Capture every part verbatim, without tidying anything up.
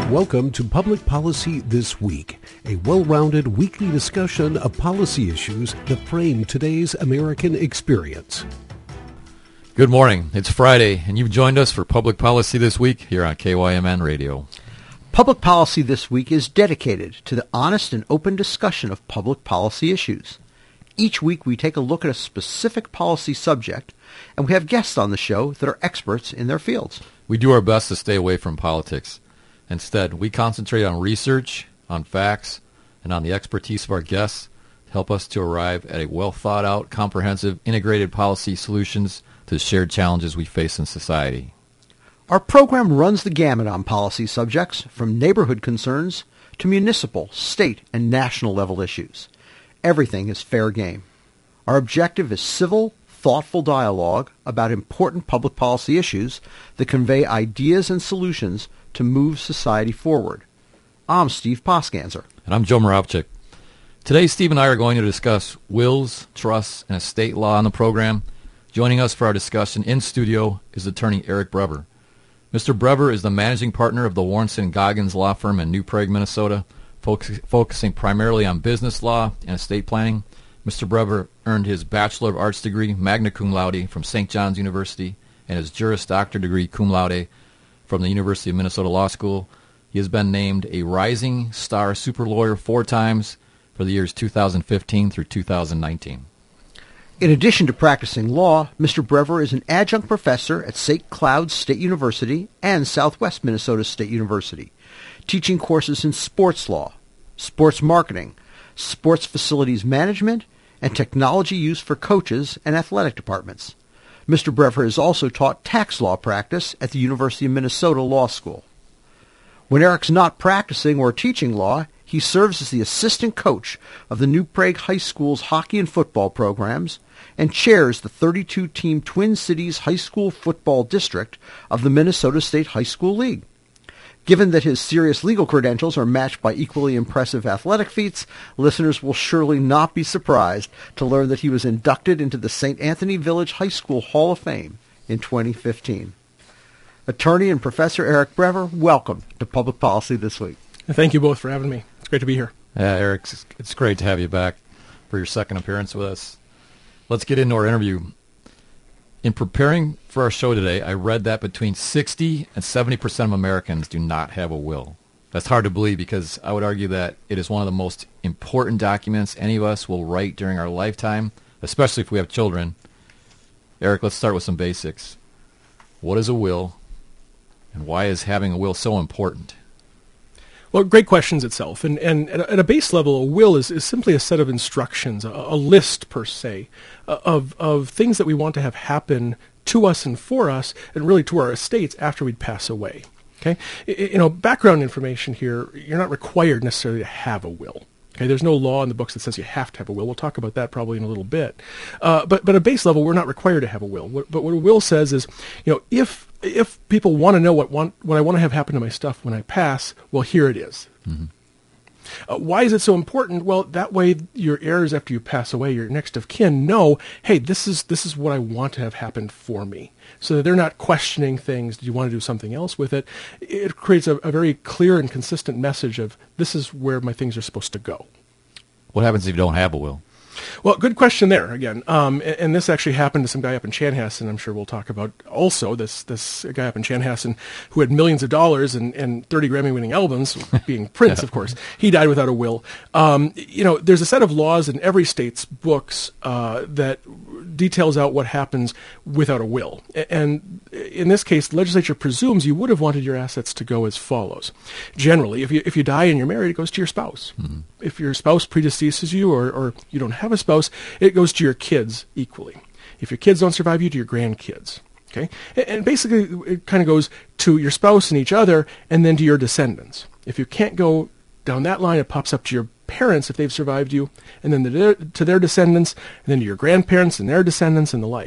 Welcome to Public Policy This Week, a well-rounded weekly discussion of policy issues that frame today's American experience. Good morning. It's Friday, and you've joined us for Public Policy This Week here on K Y M N Radio. Public Policy This Week is dedicated to the honest and open discussion of public policy issues. Each week we take a look at a specific policy subject, and we have guests on the show that are experts in their fields. We do our best to stay away from politics. Instead, we concentrate on research, on facts, and on the expertise of our guests to help us to arrive at a well-thought-out, comprehensive, integrated policy solutions to the shared challenges we face in society. Our program runs the gamut on policy subjects, from neighborhood concerns to municipal, state, and national level issues. Everything is fair game. Our objective is civil, thoughtful dialogue about important public policy issues that convey ideas and solutions to move society forward. I'm Steve Poskanzer. And I'm Joe Moravchik. Today, Steve and I are going to discuss wills, trusts, and estate law on the program. Joining us for our discussion in studio is attorney Eric Brever. Mister Brever is the managing partner of the Warrenson Goggins Law Firm in New Prague, Minnesota, focus, focusing primarily on business law and estate planning. Mister Brever earned his Bachelor of Arts degree, magna cum laude, from Saint John's University, and his Juris Doctor degree, cum laude, from the University of Minnesota Law School. He has been named a Rising Star Super Lawyer four times for the years two thousand fifteen through two thousand nineteen. In addition to practicing law, Mister Brever is an adjunct professor at Saint Cloud State University and Southwest Minnesota State University, teaching courses in sports law, sports marketing, sports facilities management, and technology use for coaches and athletic departments. Mister Brever has also taught tax law practice at the University of Minnesota Law School. When Eric's not practicing or teaching law, he serves as the assistant coach of the New Prague High School's hockey and football programs and chairs the thirty-two team Twin Cities High School Football District of the Minnesota State High School League. Given that his serious legal credentials are matched by equally impressive athletic feats, listeners will surely not be surprised to learn that he was inducted into the Saint Anthony Village High School Hall of Fame in twenty fifteen. Attorney and Professor Eric Brever, welcome to Public Policy This Week. Thank you both for having me. It's great to be here. Yeah, Eric, it's great to have you back for your second appearance with us. Let's get into our interview. In preparing for our show today, I read that between sixty and seventy percent of Americans do not have a will. That's hard to believe because I would argue that it is one of the most important documents any of us will write during our lifetime, especially if we have children. Eric, let's start with some basics. What is a will, and why is having a will so important? Well, great questions itself. And, and at, a, at a base level, a will is, is simply a set of instructions, a, a list per se, uh, of, of things that we want to have happen to us and for us, and really to our estates after we'd pass away. Okay, I, you know, background information here, you're not required necessarily to have a will. Okay, there's no law in the books that says you have to have a will. We'll talk about that probably in a little bit. Uh, but, but at a base level, we're not required to have a will. What, but what a will says is, you know, if if people want to know what want what I want to have happen to my stuff when I pass, well, here it is. Mm-hmm. Uh, why is it so important? Well, that way your heirs after you pass away, your next of kin, know, hey, this is this is what I want to have happen for me. So that they're not questioning things. Do you want to do something else with it? It creates a, a very clear and consistent message of this is where my things are supposed to go. What happens if you don't have a will? Well, good question there again. Um, and, and this actually happened to some guy up in Chanhassen. I'm sure we'll talk about also this this guy up in Chanhassen who had millions of dollars and, and thirty Grammy-winning albums, being Prince, yeah. Of course. He died without a will. Um, you know, there's a set of laws in every state's books uh, that details out what happens without a will. And in this case, the legislature presumes you would have wanted your assets to go as follows. Generally, if you if you die and you're married, it goes to your spouse. Mm-hmm. If your spouse predeceases you or, or you don't have a spouse, it goes to your kids equally. If your kids don't survive you, to your grandkids. Okay, and, and basically it kind of goes to your spouse and each other, and then to your descendants. If you can't go down that line, it pops up to your parents if they've survived you, and then to their, to their descendants, and then to your grandparents and their descendants and the like.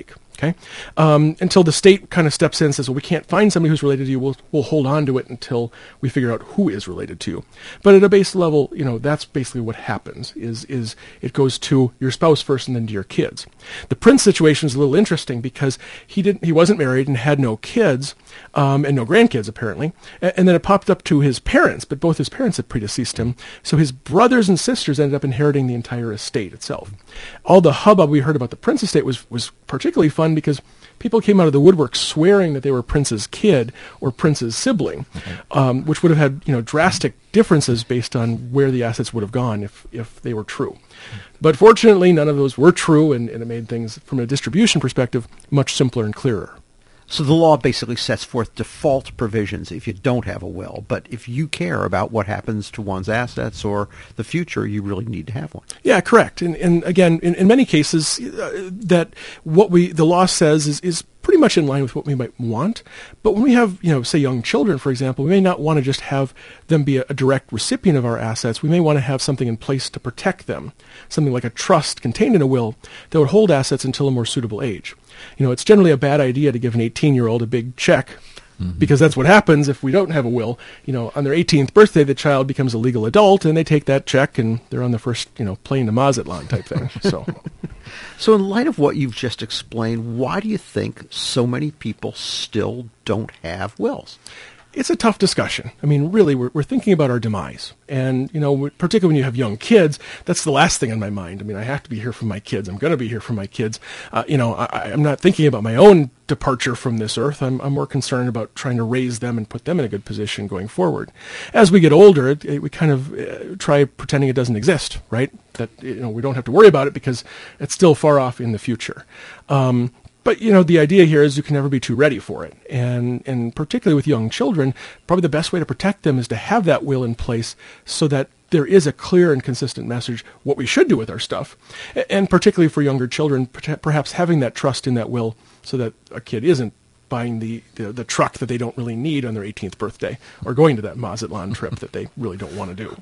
Okay, um, until the state kind of steps in and says, well, we can't find somebody who's related to you. We'll we'll hold on to it until we figure out who is related to you. But at a base level, you know, that's basically what happens. Is is it goes to your spouse first and then to your kids. The Prince situation is a little interesting because he didn't he wasn't married and had no kids um, and no grandkids apparently. And, and then it popped up to his parents, but both his parents had predeceased him. So his brothers and sisters ended up inheriting the entire estate itself. All the hubbub we heard about the Prince estate was was particularly fun because people came out of the woodwork swearing that they were Prince's kid or Prince's sibling, mm-hmm. um, which would have had you know drastic differences based on where the assets would have gone if, if they were true. Mm-hmm. But fortunately, none of those were true, and, and it made things, from a distribution perspective, much simpler and clearer. So the law basically sets forth default provisions if you don't have a will. But if you care about what happens to one's assets or the future, you really need to have one. Yeah, correct. And, and again, in, in many cases, uh, that what we the law says is, is pretty much in line with what we might want. But when we have, you know, say young children, for example, we may not want to just have them be a, a direct recipient of our assets. We may want to have something in place to protect them, something like a trust contained in a will that would hold assets until a more suitable age. You know, it's generally a bad idea to give an eighteen-year-old a big check mm-hmm. because that's what happens if we don't have a will. You know, on their eighteenth birthday, the child becomes a legal adult, and they take that check, and they're on the first, you know, plane to Mazatlan type thing. So, so in light of what you've just explained, why do you think so many people still don't have wills? It's a tough discussion. I mean, really, we're, we're thinking about our demise. And, you know, particularly when you have young kids, that's the last thing on my mind. I mean, I have to be here for my kids. I'm going to be here for my kids. Uh, you know, I, I'm not thinking about my own departure from this earth. I'm, I'm more concerned about trying to raise them and put them in a good position going forward. As we get older, it, it, we kind of uh, try pretending it doesn't exist, right? That, you know, we don't have to worry about it because it's still far off in the future. Um, But, you know, the idea here is you can never be too ready for it. And and particularly with young children, probably the best way to protect them is to have that will in place so that there is a clear and consistent message what we should do with our stuff. And particularly for younger children, perhaps having that trust in that will so that a kid isn't buying the, the, the truck that they don't really need on their eighteenth birthday or going to that Mazatlan trip that they really don't want to do.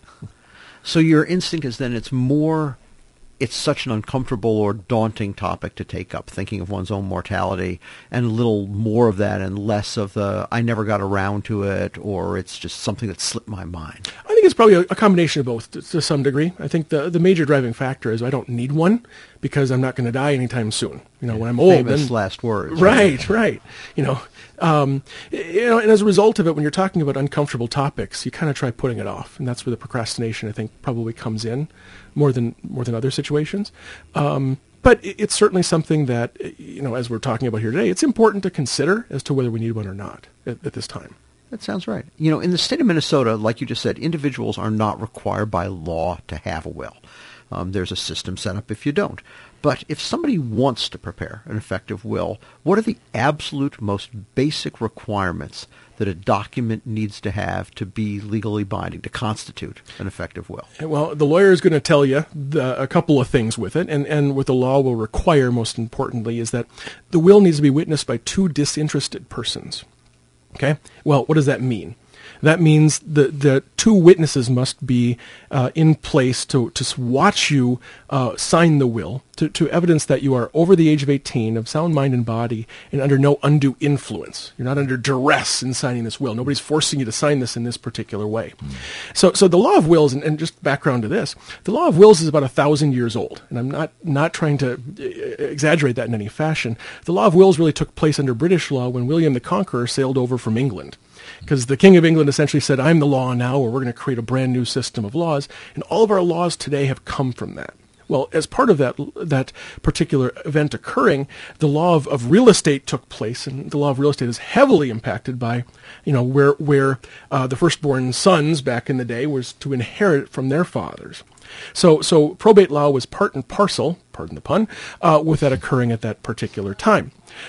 So your instinct is then it's more... it's such an uncomfortable or daunting topic to take up, thinking of one's own mortality, and a little more of that and less of the, I never got around to it, or it's just something that slipped my mind. I think it's probably a, a combination of both to, to some degree. I think the the major driving factor is I don't need one because I'm not going to die anytime soon. You know, when I'm old, famous then, last words. Right, right. right. You know, um, you know, and as a result of it, when you're talking about uncomfortable topics, you kind of try putting it off, and that's where the procrastination, I think, probably comes in more than more than other situations. Um, but it, it's certainly something that, you know, as we're talking about here today, it's important to consider as to whether we need one or not at, at this time. That sounds right. You know, in the state of Minnesota, like you just said, individuals are not required by law to have a will. Um, there's a system set up if you don't. But if somebody wants to prepare an effective will, what are the absolute most basic requirements that a document needs to have to be legally binding, to constitute an effective will? Well, the lawyer is going to tell you the, a couple of things with it, and, and what the law will require, most importantly, is that the will needs to be witnessed by two disinterested persons. Okay? Well, what does that mean? That means the, the two witnesses must be uh, in place to, to watch you uh, sign the will, to, to evidence that you are over the age of eighteen, of sound mind and body, and under no undue influence. You're not under duress in signing this will. Nobody's forcing you to sign this in this particular way. Mm. So so the law of wills, and, and just background to this, the law of wills is about a thousand years old, and I'm not, not trying to exaggerate that in any fashion. The law of wills really took place under British law when William the Conqueror sailed over from England. Because the King of England essentially said, I'm the law now, or we're going to create a brand new system of laws. And all of our laws today have come from that. Well, as part of that that particular event occurring, the law of, of real estate took place, and the law of real estate is heavily impacted by, you know, where where uh, the firstborn sons back in the day was to inherit from their fathers. So so probate law was part and parcel, pardon the pun, uh, with that occurring at that particular time.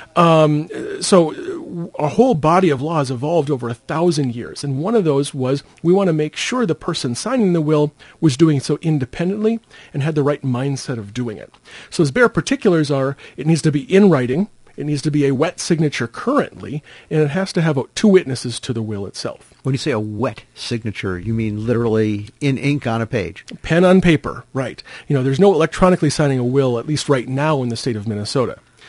Um, so a whole body of laws evolved over a thousand years, and one of those was we want to make sure the person signing the will was doing so independently and had the right mindset of doing it. So as bare particulars are, it needs to be in writing, it needs to be a wet signature currently, and it has to have two witnesses to the will itself. When you say a wet signature, you mean literally in ink on a page? Pen on paper, right. You know, there's no electronically signing a will, at least right now in the state of Minnesota.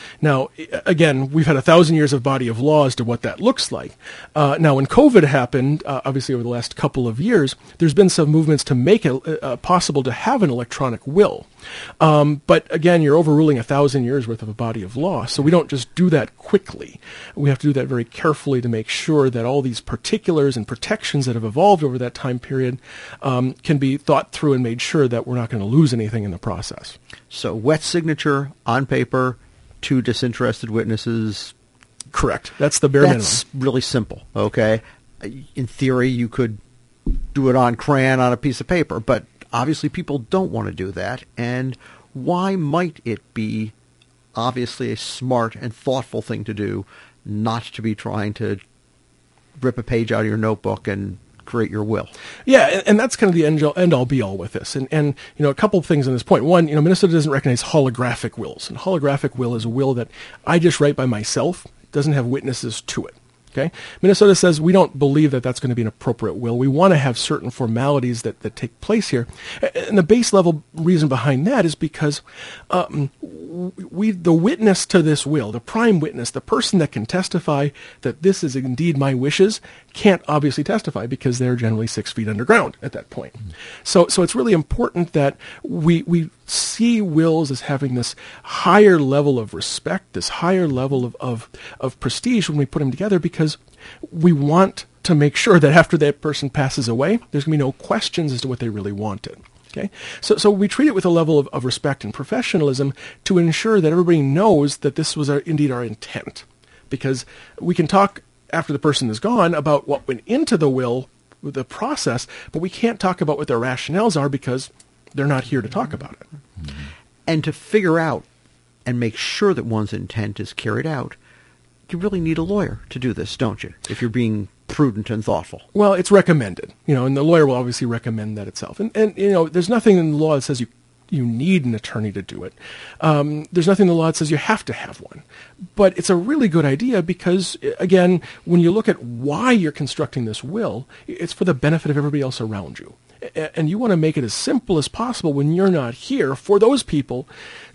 Now, again, we've had a thousand years of body of law as to what that looks like. Uh, now, when COVID happened, uh, obviously over the last couple of years, there's been some movements to make it uh, possible to have an electronic will. Um, but again, you're overruling a thousand years worth of a body of law, so we don't just do that quickly. We have to do that very carefully to make sure that all these particulars and protections that have evolved over that time period um, can be thought through and made sure that we're not going to lose anything in the process. So wet signature on paper, two disinterested witnesses. Correct. That's the bare That's minimum. really simple, okay? In theory, you could do it on crayon on a piece of paper, but obviously people don't want to do that. And why might it be obviously a smart and thoughtful thing to do not to be trying to rip a page out of your notebook and create your will? Yeah, and, and that's kind of the end all, end all be all with this. And, and, you know, a couple of things on this point. One, you know, Minnesota doesn't recognize holographic wills. And holographic will is a will that I just write by myself. It doesn't have witnesses to it. Okay? Minnesota says we don't believe that that's going to be an appropriate will. We want to have certain formalities that, that take place here. And the base level reason behind that is because um, we, the witness to this will, the prime witness, the person that can testify that this is indeed my wishes, can't obviously testify because they're generally six feet underground at that point. Mm-hmm. So, so it's really important that we we see wills as having this higher level of respect, this higher level of, of, of prestige when we put them together, because we want to make sure that after that person passes away, there's going to be no questions as to what they really wanted. Okay? So, so we treat it with a level of, of respect and professionalism to ensure that everybody knows that this was our, indeed our intent. Because we can talk after the person is gone about what went into the will, the process, but we can't talk about what their rationales are because they're not here to talk about it. Mm-hmm. And to figure out and make sure that one's intent is carried out, you really need a lawyer to do this, don't you? If you're being prudent and thoughtful. Well, it's recommended, you know, and the lawyer will obviously recommend that itself. And, and you know, there's nothing in the law that says you you need an attorney to do it. Um, there's nothing in the law that says you have to have one. But it's a really good idea because, again, when you look at why you're constructing this will, it's for the benefit of everybody else around you. And you want to make it as simple as possible when you're not here for those people.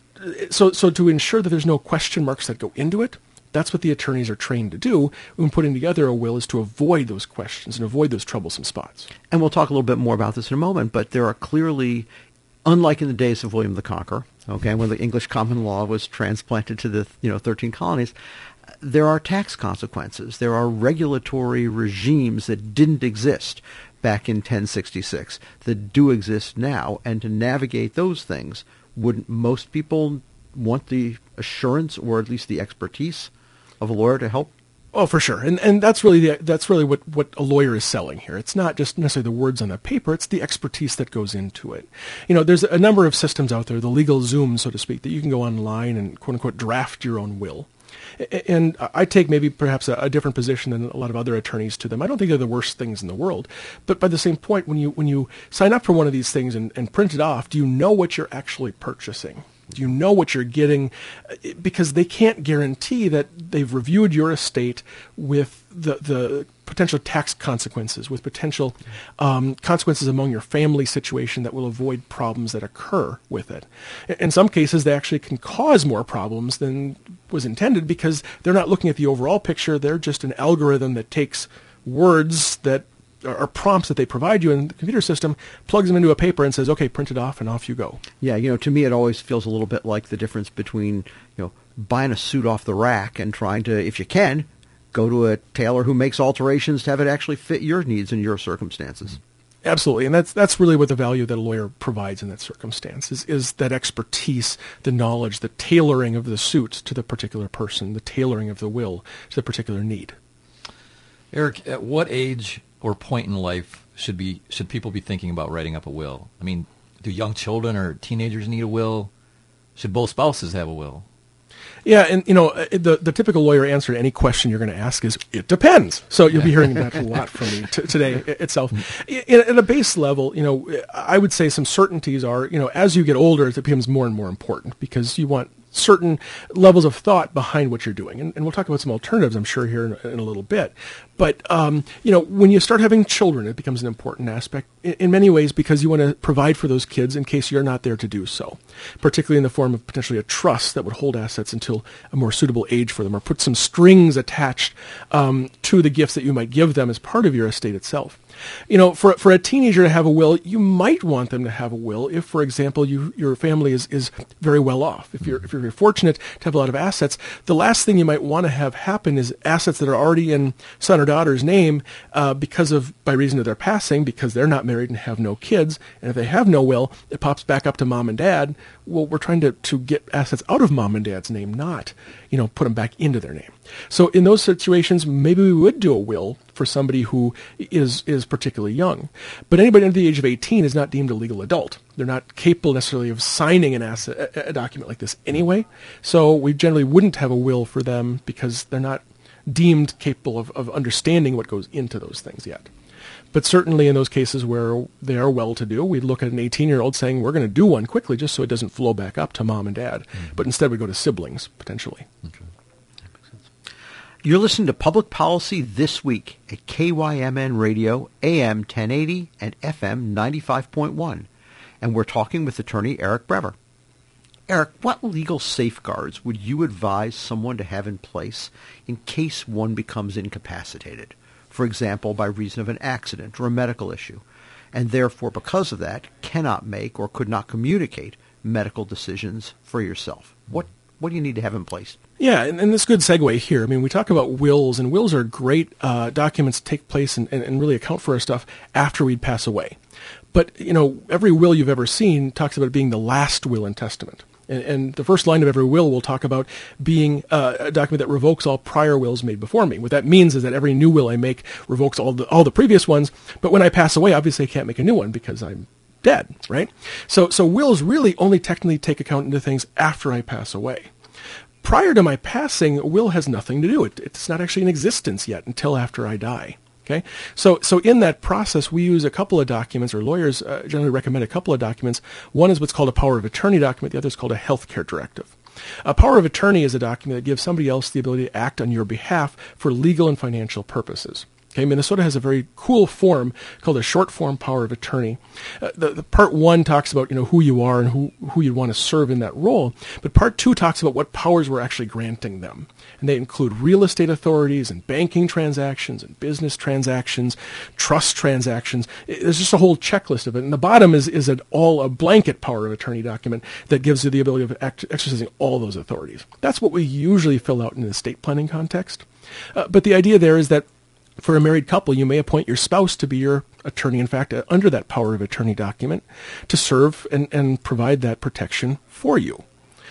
So, so to ensure that there's no question marks that go into it, that's what the attorneys are trained to do when putting together a will, is to avoid those questions and avoid those troublesome spots. And we'll talk a little bit more about this in a moment, but there are clearly, unlike in the days of William the Conqueror, okay, when the English common law was transplanted to the you know thirteen colonies, there are tax consequences. There are regulatory regimes that didn't exist back in ten sixty-six that do exist now. And to navigate those things, wouldn't most people want the assurance or at least the expertise of a lawyer to help? Oh, for sure. And and that's really the, that's really what, what a lawyer is selling here. It's not just necessarily the words on the paper, it's the expertise that goes into it. You know, there's a number of systems out there, the legal Zoom, so to speak, that you can go online and quote unquote draft your own will. And I take maybe perhaps a, a different position than a lot of other attorneys to them. I don't think they're the worst things in the world. But by the same point, when you when you sign up for one of these things and, and print it off, do you know what you're actually purchasing? Do you know what you're getting? Because they can't guarantee that they've reviewed your estate with the, the potential tax consequences, with potential um, consequences among your family situation that will avoid problems that occur with it. In some cases, they actually can cause more problems than was intended because they're not looking at the overall picture. They're just an algorithm that takes words that or prompts that they provide you in the computer system, plugs them into a paper and says, okay, print it off and off you go. Yeah, you know, to me it always feels a little bit like the difference between, you know, buying a suit off the rack and trying to, if you can, go to a tailor who makes alterations to have it actually fit your needs and your circumstances. Absolutely, and that's that's really what the value that a lawyer provides in that circumstance is, is that expertise, the knowledge, the tailoring of the suit to the particular person, the tailoring of the will to the particular need. Eric, at what age or point in life should be should people be thinking about writing up a will? I mean, do young children or teenagers need a will? Should both spouses have a will? Yeah, and you know, the the typical lawyer answer to any question you're going to ask is, it depends. So you'll be hearing that a lot from me t- today itself. In, at a base level, you know, I would say some certainties are, you know, as you get older, it becomes more and more important because you want certain levels of thought behind what you're doing. And, and we'll talk about some alternatives, I'm sure, here in, in a little bit. But, um, you know, when you start having children, it becomes an important aspect in, in many ways because you want to provide for those kids in case you're not there to do so, particularly in the form of potentially a trust that would hold assets until a more suitable age for them, or put some strings attached um, to the gifts that you might give them as part of your estate itself. You know, for for a teenager to have a will, you might want them to have a will if, for example, you your family is, is very well off. If you're if you're very fortunate to have a lot of assets, the last thing you might want to have happen is assets that are already in son or daughter's name uh, because of by reason of their passing, because they're not married and have no kids. And if they have no will, it pops back up to mom and dad. Well, we're trying to, to get assets out of mom and dad's name, not, you know, put them back into their name. So in those situations, maybe we would do a will for somebody who is is particularly young. But anybody under the age of eighteen is not deemed a legal adult. They're not capable necessarily of signing an asset, a, a document like this anyway. So we generally wouldn't have a will for them because they're not deemed capable of, of understanding what goes into those things yet. But certainly in those cases where they are well-to-do, we'd look at an eighteen-year-old saying, we're going to do one quickly just so it doesn't flow back up to mom and dad. Mm-hmm. But instead we go to siblings, potentially. Okay. You're listening to Public Policy This Week at K Y M N Radio, A M ten eighty and F M ninety-five point one. And we're talking with attorney Eric Brever. Eric, what legal safeguards would you advise someone to have in place in case one becomes incapacitated? For example, by reason of an accident or a medical issue, and therefore, because of that, cannot make or could not communicate medical decisions for yourself. What what do you need to have in place? Yeah, and, and this is a good segue here. I mean, we talk about wills, and wills are great uh, documents to take place and, and, and really account for our stuff after we'd pass away. But, you know, every will you've ever seen talks about it being the last will and testament. And, and the first line of every will will talk about being uh, a document that revokes all prior wills made before me. What that means is that every new will I make revokes all the all the previous ones, but when I pass away, obviously I can't make a new one because I'm dead, right? So, so wills really only technically take account into things after I pass away. Prior to my passing, a will has nothing to do. It, it's not actually in existence yet until after I die. Okay, so so in that process, we use a couple of documents, or lawyers uh, generally recommend a couple of documents. One is what's called a power of attorney document. The other is called a healthcare directive. A power of attorney is a document that gives somebody else the ability to act on your behalf for legal and financial purposes. Okay, Minnesota has a very cool form called a short form power of attorney. Uh, the, the part one talks about, you know, who you are and who, who you'd want to serve in that role. But part two talks about what powers we're actually granting them. And they include real estate authorities and banking transactions and business transactions, trust transactions. It, there's just a whole checklist of it. And the bottom is, is an all a blanket power of attorney document that gives you the ability of act, exercising all those authorities. That's what we usually fill out in an estate planning context. Uh, but the idea there is that for a married couple, you may appoint your spouse to be your attorney, in fact, uh, under that power of attorney document, to serve and, and provide that protection for you.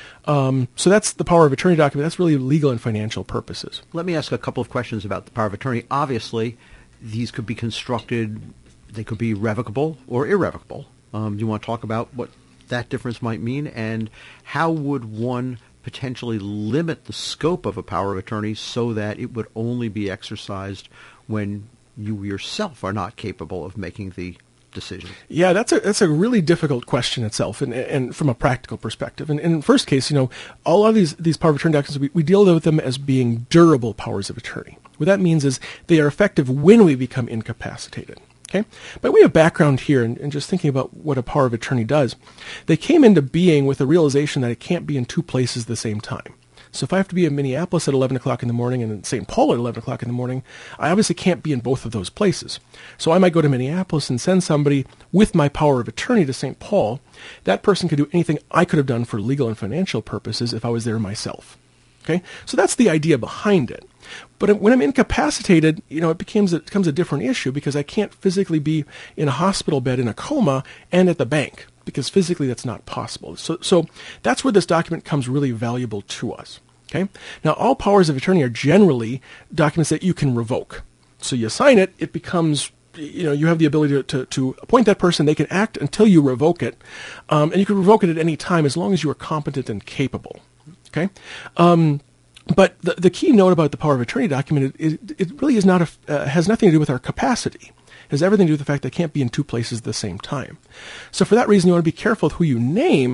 Um, so that's the power of attorney document. That's really legal and financial purposes. Let me ask a couple of questions about the power of attorney. Obviously, these could be constructed, they could be revocable or irrevocable. Um, do you want to talk about what that difference might mean, and how would one potentially limit the scope of a power of attorney so that it would only be exercised when you yourself are not capable of making the decision? Yeah, that's a that's a really difficult question itself, and and from a practical perspective. And, and in the first case, you know, a lot of these these power of attorney documents, we, we deal with them as being durable powers of attorney. What that means is they are effective when we become incapacitated. Okay, by way of background here, and, and just thinking about what a power of attorney does, they came into being with the realization that it can't be in two places at the same time. So if I have to be in Minneapolis at eleven o'clock in the morning and in Saint Paul at eleven o'clock in the morning, I obviously can't be in both of those places. So I might go to Minneapolis and send somebody with my power of attorney to Saint Paul. That person could do anything I could have done for legal and financial purposes if I was there myself. Okay, so that's the idea behind it. But when I'm incapacitated, you know, it becomes it becomes a different issue because I can't physically be in a hospital bed in a coma and at the bank, because physically that's not possible. So, so that's where this document comes really valuable to us. Okay. Now, all powers of attorney are generally documents that you can revoke. So you sign it, it becomes, you know, you have the ability to, to, to appoint that person. They can act until you revoke it, um, and you can revoke it at any time as long as you are competent and capable. Okay. Um, But the, the key note about the power of attorney document, it, it, it really is not a, uh, has nothing to do with our capacity. It has everything to do with the fact that it can't be in two places at the same time. So for that reason, you want to be careful with who you name,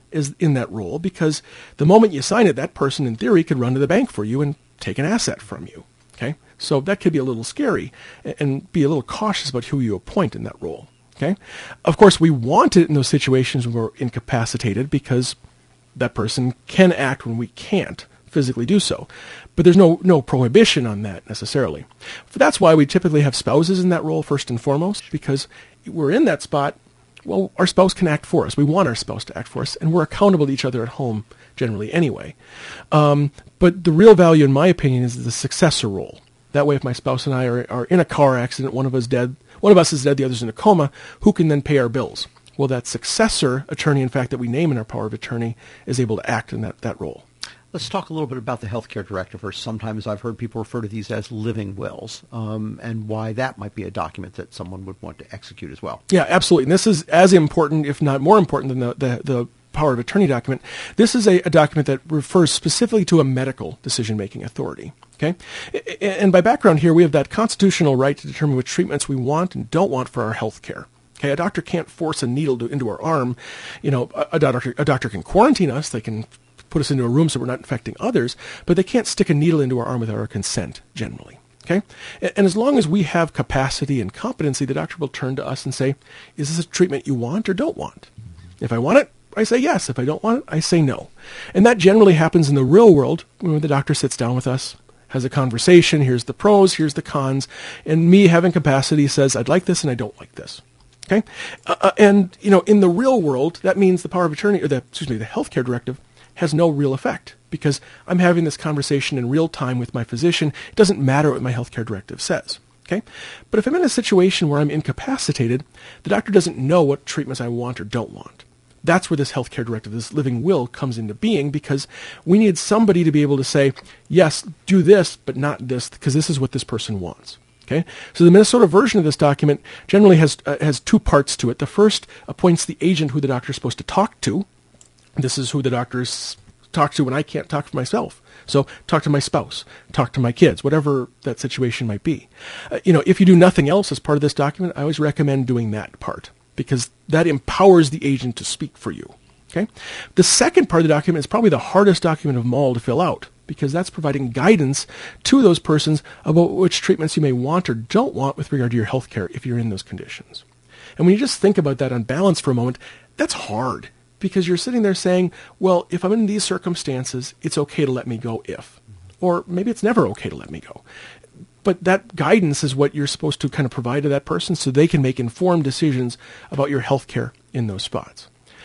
is in that role, because the moment you sign it, that person in theory could run to the bank for you and take an asset from you. Okay, so that could be a little scary, and be a little cautious about who you appoint in that role. Okay, of course we want it in those situations when we're incapacitated, because that person can act when we can't physically do so. But there's no no prohibition on that necessarily. But that's why we typically have spouses in that role first and foremost, because we're in that spot. Well, our spouse can act for us. We want our spouse to act for us, and we're accountable to each other at home generally anyway. Um, but the real value, in my opinion, is the successor role. That way, if my spouse and I are, are in a car accident, one of us dead, one of us is dead, the other's in a coma, who can then pay our bills? Well, that successor attorney, in fact, that we name in our power of attorney, is able to act in that, that role. Let's talk a little bit about the healthcare directive, or sometimes I've heard people refer to these as living wills, um, and why that might be a document that someone would want to execute as well. Yeah, absolutely. And this is as important, if not more important, than the, the, the power of attorney document. This is a, a document that refers specifically to a medical decision-making authority. Okay, and by background here, we have that constitutional right to determine which treatments we want and don't want for our health care. Okay, a doctor can't force a needle to, into our arm. You know, a, a doctor a doctor can quarantine us. They can put us into a room so we're not infecting others, but they can't stick a needle into our arm without our consent, generally. Okay? And, and as long as we have capacity and competency, the doctor will turn to us and say, is this a treatment you want or don't want? If I want it, I say yes. If I don't want it, I say no. And that generally happens in the real world when the doctor sits down with us, has a conversation, here's the pros, here's the cons, and me having capacity says, I'd like this and I don't like this. Okay? Uh, and, you know, in the real world, that means the power of attorney, or the, excuse me, the healthcare directive has no real effect, because I'm having this conversation in real time with my physician. It doesn't matter what my healthcare directive says. Okay? But if I'm in a situation where I'm incapacitated, the doctor doesn't know what treatments I want or don't want. That's where this healthcare directive, this living will, comes into being, because we need somebody to be able to say, yes, do this, but not this, because this is what this person wants. Okay? So the Minnesota version of this document generally has uh, has two parts to it. The first appoints the agent who the doctor is supposed to talk to. This is who the doctors talk to when I can't talk for myself. So talk to my spouse, talk to my kids, whatever that situation might be. Uh, you know, if you do nothing else as part of this document, I always recommend doing that part, because that empowers the agent to speak for you. Okay? The second part of the document is probably the hardest document of them all to fill out, because that's providing guidance to those persons about which treatments you may want or don't want with regard to your health care if you're in those conditions. And when you just think about that on balance for a moment, that's hard, because you're sitting there saying, well, if I'm in these circumstances, it's okay to let me go if. Or maybe it's never okay to let me go. But that guidance is what you're supposed to kind of provide to that person so they can make informed decisions about your health care in those spots.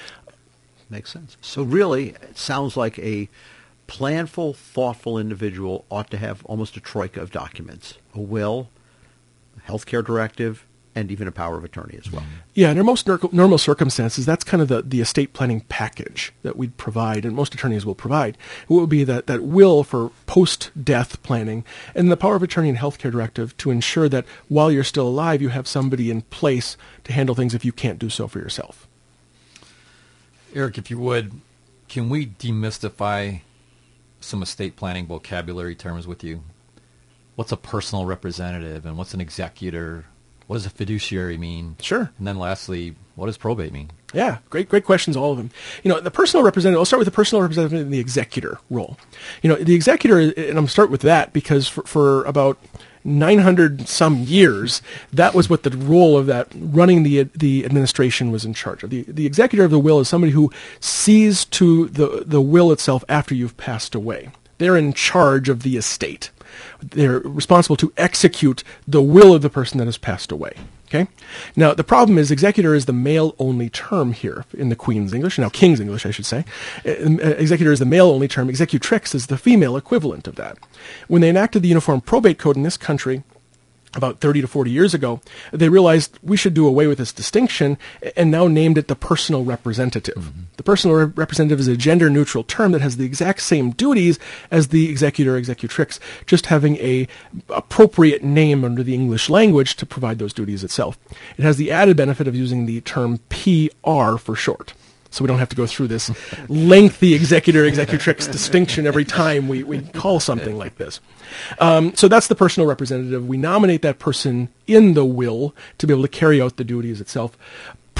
Makes sense. So really, it sounds like a planful, thoughtful individual ought to have almost a troika of documents: a will, a healthcare directive, and even a power of attorney as well. Yeah, under most nor- normal circumstances, that's kind of the, the estate planning package that we'd provide, and most attorneys will provide. It will be that, that will for post-death planning, and the power of attorney and healthcare directive to ensure that while you're still alive, you have somebody in place to handle things if you can't do so for yourself. Eric, if you would, can we demystify some estate planning vocabulary terms with you? What's a personal representative, and what's an executor? What does a fiduciary mean? Sure. And then lastly, what does probate mean? Yeah, great, great questions, all of them. You know, the personal representative, I'll start with the personal representative and the executor role. You know, the executor, and I'm going to start with that because for, for about nine hundred some years, that was what the role of that running the the administration was in charge of. The, the executor of the will is somebody who sees to the, the will itself after you've passed away. They're in charge of the estate. They're responsible to execute the will of the person that has passed away. Okay. Now, the problem is executor is the male-only term here in the Queen's English, now King's English, I should say. Uh, executor is the male-only term. Executrix is the female equivalent of that. When they enacted the Uniform Probate Code in this country about thirty to forty years ago, they realized we should do away with this distinction and now named it the personal representative. Mm-hmm. The personal re- representative is a gender-neutral term that has the exact same duties as the executor, executrix, just having a appropriate name under the English language to provide those duties itself. It has the added benefit of using the term P R for short. So we don't have to go through this lengthy executor, executrix distinction every time we, we call something like this. Um, so that's the personal representative. We nominate that person in the will to be able to carry out the duties itself.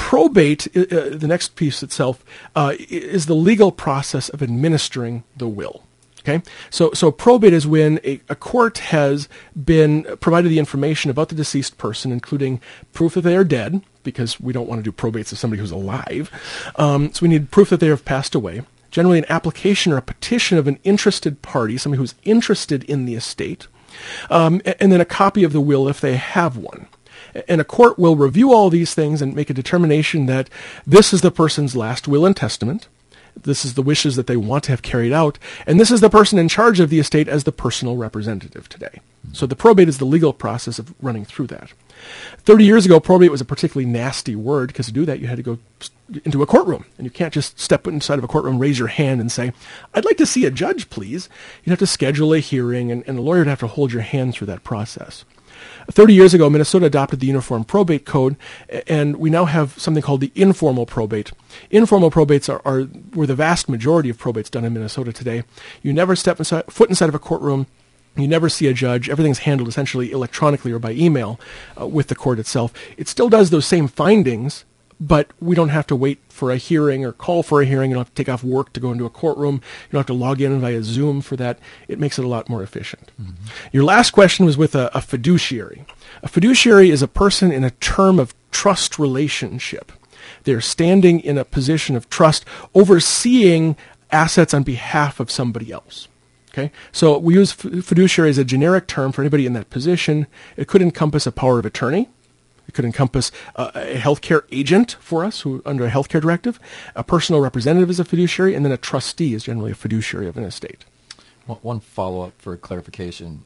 probate, uh, the next piece itself, uh, is the legal process of administering the will. Okay, so so probate is when a, a court has been provided the information about the deceased person, including proof that they are dead, because we don't want to do probates of somebody who's alive. Um, so we need proof that they have passed away. Generally, an application or a petition of an interested party, somebody who's interested in the estate, um, and then a copy of the will if they have one. And a court will review all these things and make a determination that this is the person's last will and testament. This is the wishes that they want to have carried out. And this is the person in charge of the estate as the personal representative today. So the probate is the legal process of running through that. thirty years ago, probate was a particularly nasty word, because to do that, you had to go into a courtroom. And you can't just step inside of a courtroom, raise your hand, and say, I'd like to see a judge, please. You'd have to schedule a hearing, and, and a lawyer would have to hold your hand through that process. thirty years ago, Minnesota adopted the Uniform Probate Code, and we now have something called the informal probate. Informal probates are, are were the vast majority of probates done in Minnesota today. You never step inside, foot inside of a courtroom. You never see a judge. Everything's handled essentially electronically or by email uh, with the court itself. It still does those same findings, but we don't have to wait for a hearing or call for a hearing. You don't have to take off work to go into a courtroom. You don't have to log in via Zoom for that. It makes it a lot more efficient. Mm-hmm. Your last question was with a, a fiduciary. A fiduciary is a person in a term of trust relationship. They're standing in a position of trust, overseeing assets on behalf of somebody else. Okay, so we use fiduciary as a generic term for anybody in that position. It could encompass a power of attorney. It could encompass uh, a healthcare agent for us, who under a healthcare directive. A personal representative is a fiduciary, and then a trustee is generally a fiduciary of an estate. One follow-up for clarification.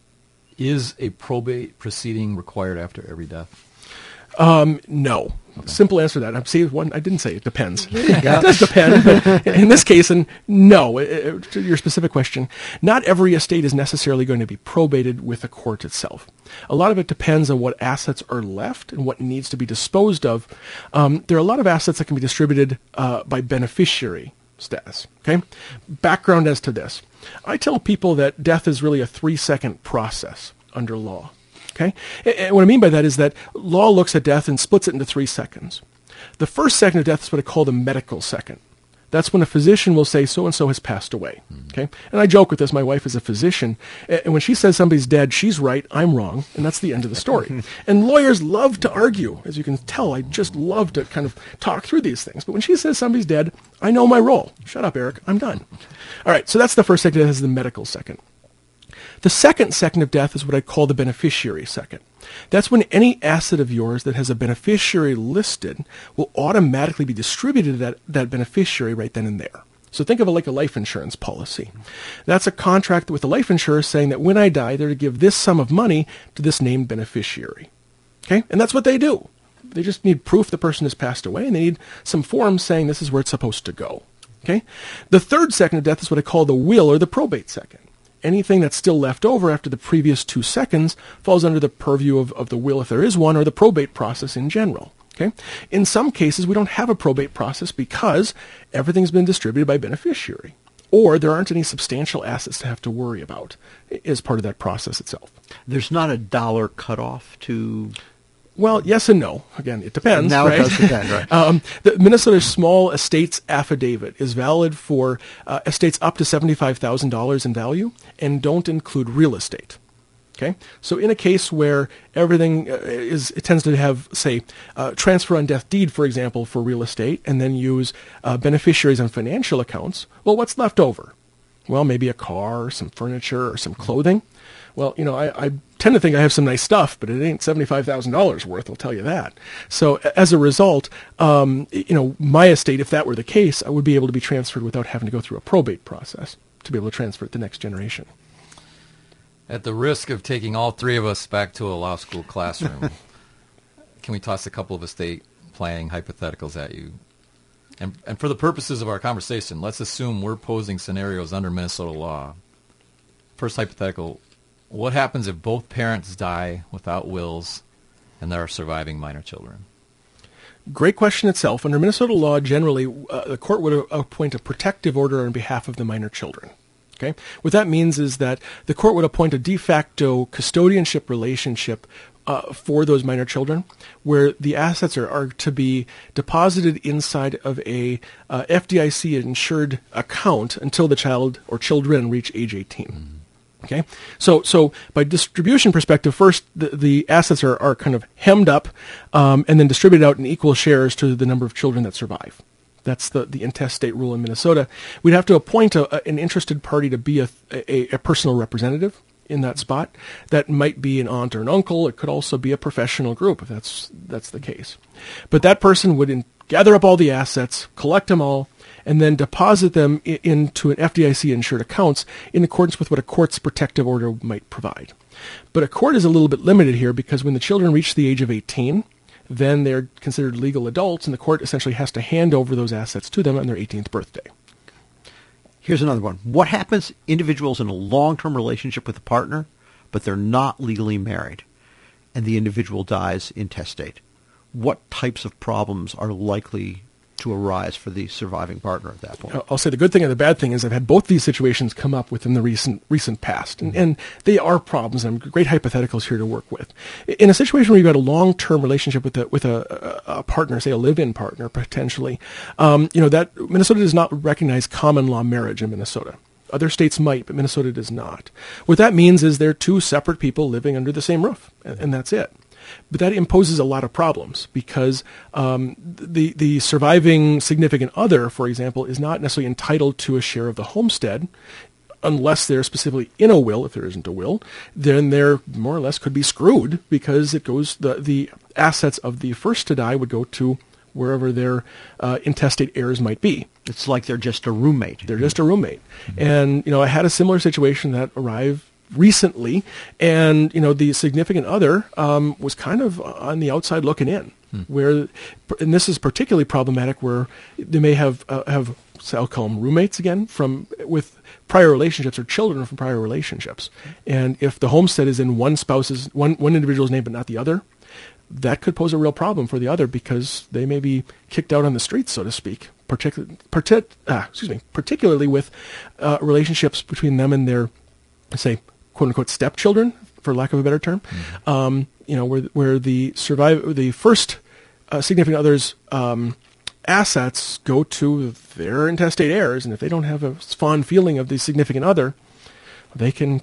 Is a probate proceeding required after every death? Um, no. Okay. Simple answer to that. I'm saying one. I didn't say it depends. It does depend, but in this case, and no, it, to your specific question, not every estate is necessarily going to be probated with the court itself. A lot of it depends on what assets are left and what needs to be disposed of. Um, there are a lot of assets that can be distributed uh, by beneficiary status. Okay. Background as to this: I tell people that death is really a three-second process under law. Okay? And what I mean by that is that law looks at death and splits it into three seconds. The first second of death is what I call the medical second. That's when a physician will say, so-and-so has passed away. Okay? And I joke with this. My wife is a physician. And when she says somebody's dead, she's right, I'm wrong. And that's the end of the story. And lawyers love to argue. As you can tell, I just love to kind of talk through these things. But when she says somebody's dead, I know my role. Shut up, Eric. I'm done. All right, so that's the first second. That is the medical second. The second second of death is what I call the beneficiary second. That's when any asset of yours that has a beneficiary listed will automatically be distributed to that, that beneficiary right then and there. So think of it like a life insurance policy. That's a contract with the life insurer saying that when I die, they're to give this sum of money to this named beneficiary. Okay? And that's what they do. They just need proof the person has passed away, and they need some form saying this is where it's supposed to go. Okay? The third second of death is what I call the will or the probate second. Anything that's still left over after the previous two seconds falls under the purview of, of the will, if there is one, or the probate process in general. Okay? In some cases, we don't have a probate process because everything's been distributed by beneficiary, or there aren't any substantial assets to have to worry about as part of that process itself. There's not a dollar cutoff to... Well, yes and no. Again, it depends. Now right? it does depend, right? um, the Minnesota Small Estates Affidavit is valid for uh, estates up to seventy-five thousand dollars in value and don't include real estate. Okay, so in a case where everything uh, is, it tends to have, say, uh, transfer on death deed, for example, for real estate, and then use uh, beneficiaries on financial accounts. Well, what's left over? Well, maybe a car, or some furniture, or some clothing. Well, you know, I, I tend to think I have some nice stuff, but it ain't seventy-five thousand dollars worth, I'll tell you that. So as a result, um, you know, my estate, if that were the case, I would be able to be transferred without having to go through a probate process to be able to transfer it to the next generation. At the risk of taking all three of us back to a law school classroom, can we toss a couple of estate planning hypotheticals at you? And, and for the purposes of our conversation, let's assume we're posing scenarios under Minnesota law. First hypothetical: what happens if both parents die without wills and there are surviving minor children? Great question itself. Under Minnesota law, generally, uh, the court would appoint a protective order on behalf of the minor children. Okay? What that means is that the court would appoint a de facto custodianship relationship uh, for those minor children, where the assets are, are to be deposited inside of a uh, F D I C insured account until the child or children reach age eighteen. Mm-hmm. Okay, so so by distribution perspective, first the, the assets are, are kind of hemmed up um, and then distributed out in equal shares to the number of children that survive. That's the, the intestate rule in Minnesota. We'd have to appoint a, a, an interested party to be a, a, a personal representative in that spot. That might be an aunt or an uncle. It could also be a professional group if that's that's the case. But that person would in, gather up all the assets, collect them all, and then deposit them I- into an F D I C-insured accounts in accordance with what a court's protective order might provide. But a court is a little bit limited here because when the children reach the age of eighteen, then they're considered legal adults, and the court essentially has to hand over those assets to them on their eighteenth birthday. Here's another one. What happens individuals in a long-term relationship with a partner, but they're not legally married, and the individual dies intestate? What types of problems are likely to arise for the surviving partner at that point? I'll say the good thing and the bad thing is I've had both these situations come up within the recent recent past, and, and they are problems, and great hypotheticals here to work with. In a situation where you've got a long-term relationship with a with a, a, a partner, say a live-in partner potentially, um, you know that Minnesota does not recognize common law marriage in Minnesota. Other states might, but Minnesota does not. What that means is they're two separate people living under the same roof, and, and that's it. But that imposes a lot of problems because um, the the surviving significant other, for example, is not necessarily entitled to a share of the homestead unless they're specifically in a will. If there isn't a will, then they're more or less could be screwed because it goes the the assets of the first to die would go to wherever their uh, intestate heirs might be. It's like they're just a roommate. They're just a roommate. Mm-hmm. And you know, I had a similar situation that arrived recently, and you know the significant other um, was kind of on the outside looking in. Hmm. Where, and this is particularly problematic, where they may have uh, have so I'll call them roommates again from with prior relationships or children from prior relationships, and if the homestead is in one spouse's one one individual's name but not the other, that could pose a real problem for the other because they may be kicked out on the streets, so to speak. Particularly, partic- ah, excuse me, particularly with uh, relationships between them and their, say, quote-unquote stepchildren, for lack of a better term, mm-hmm. um, you know, where where the survive the first uh, significant other's um, assets go to their intestate heirs, and if they don't have a fond feeling of the significant other, they can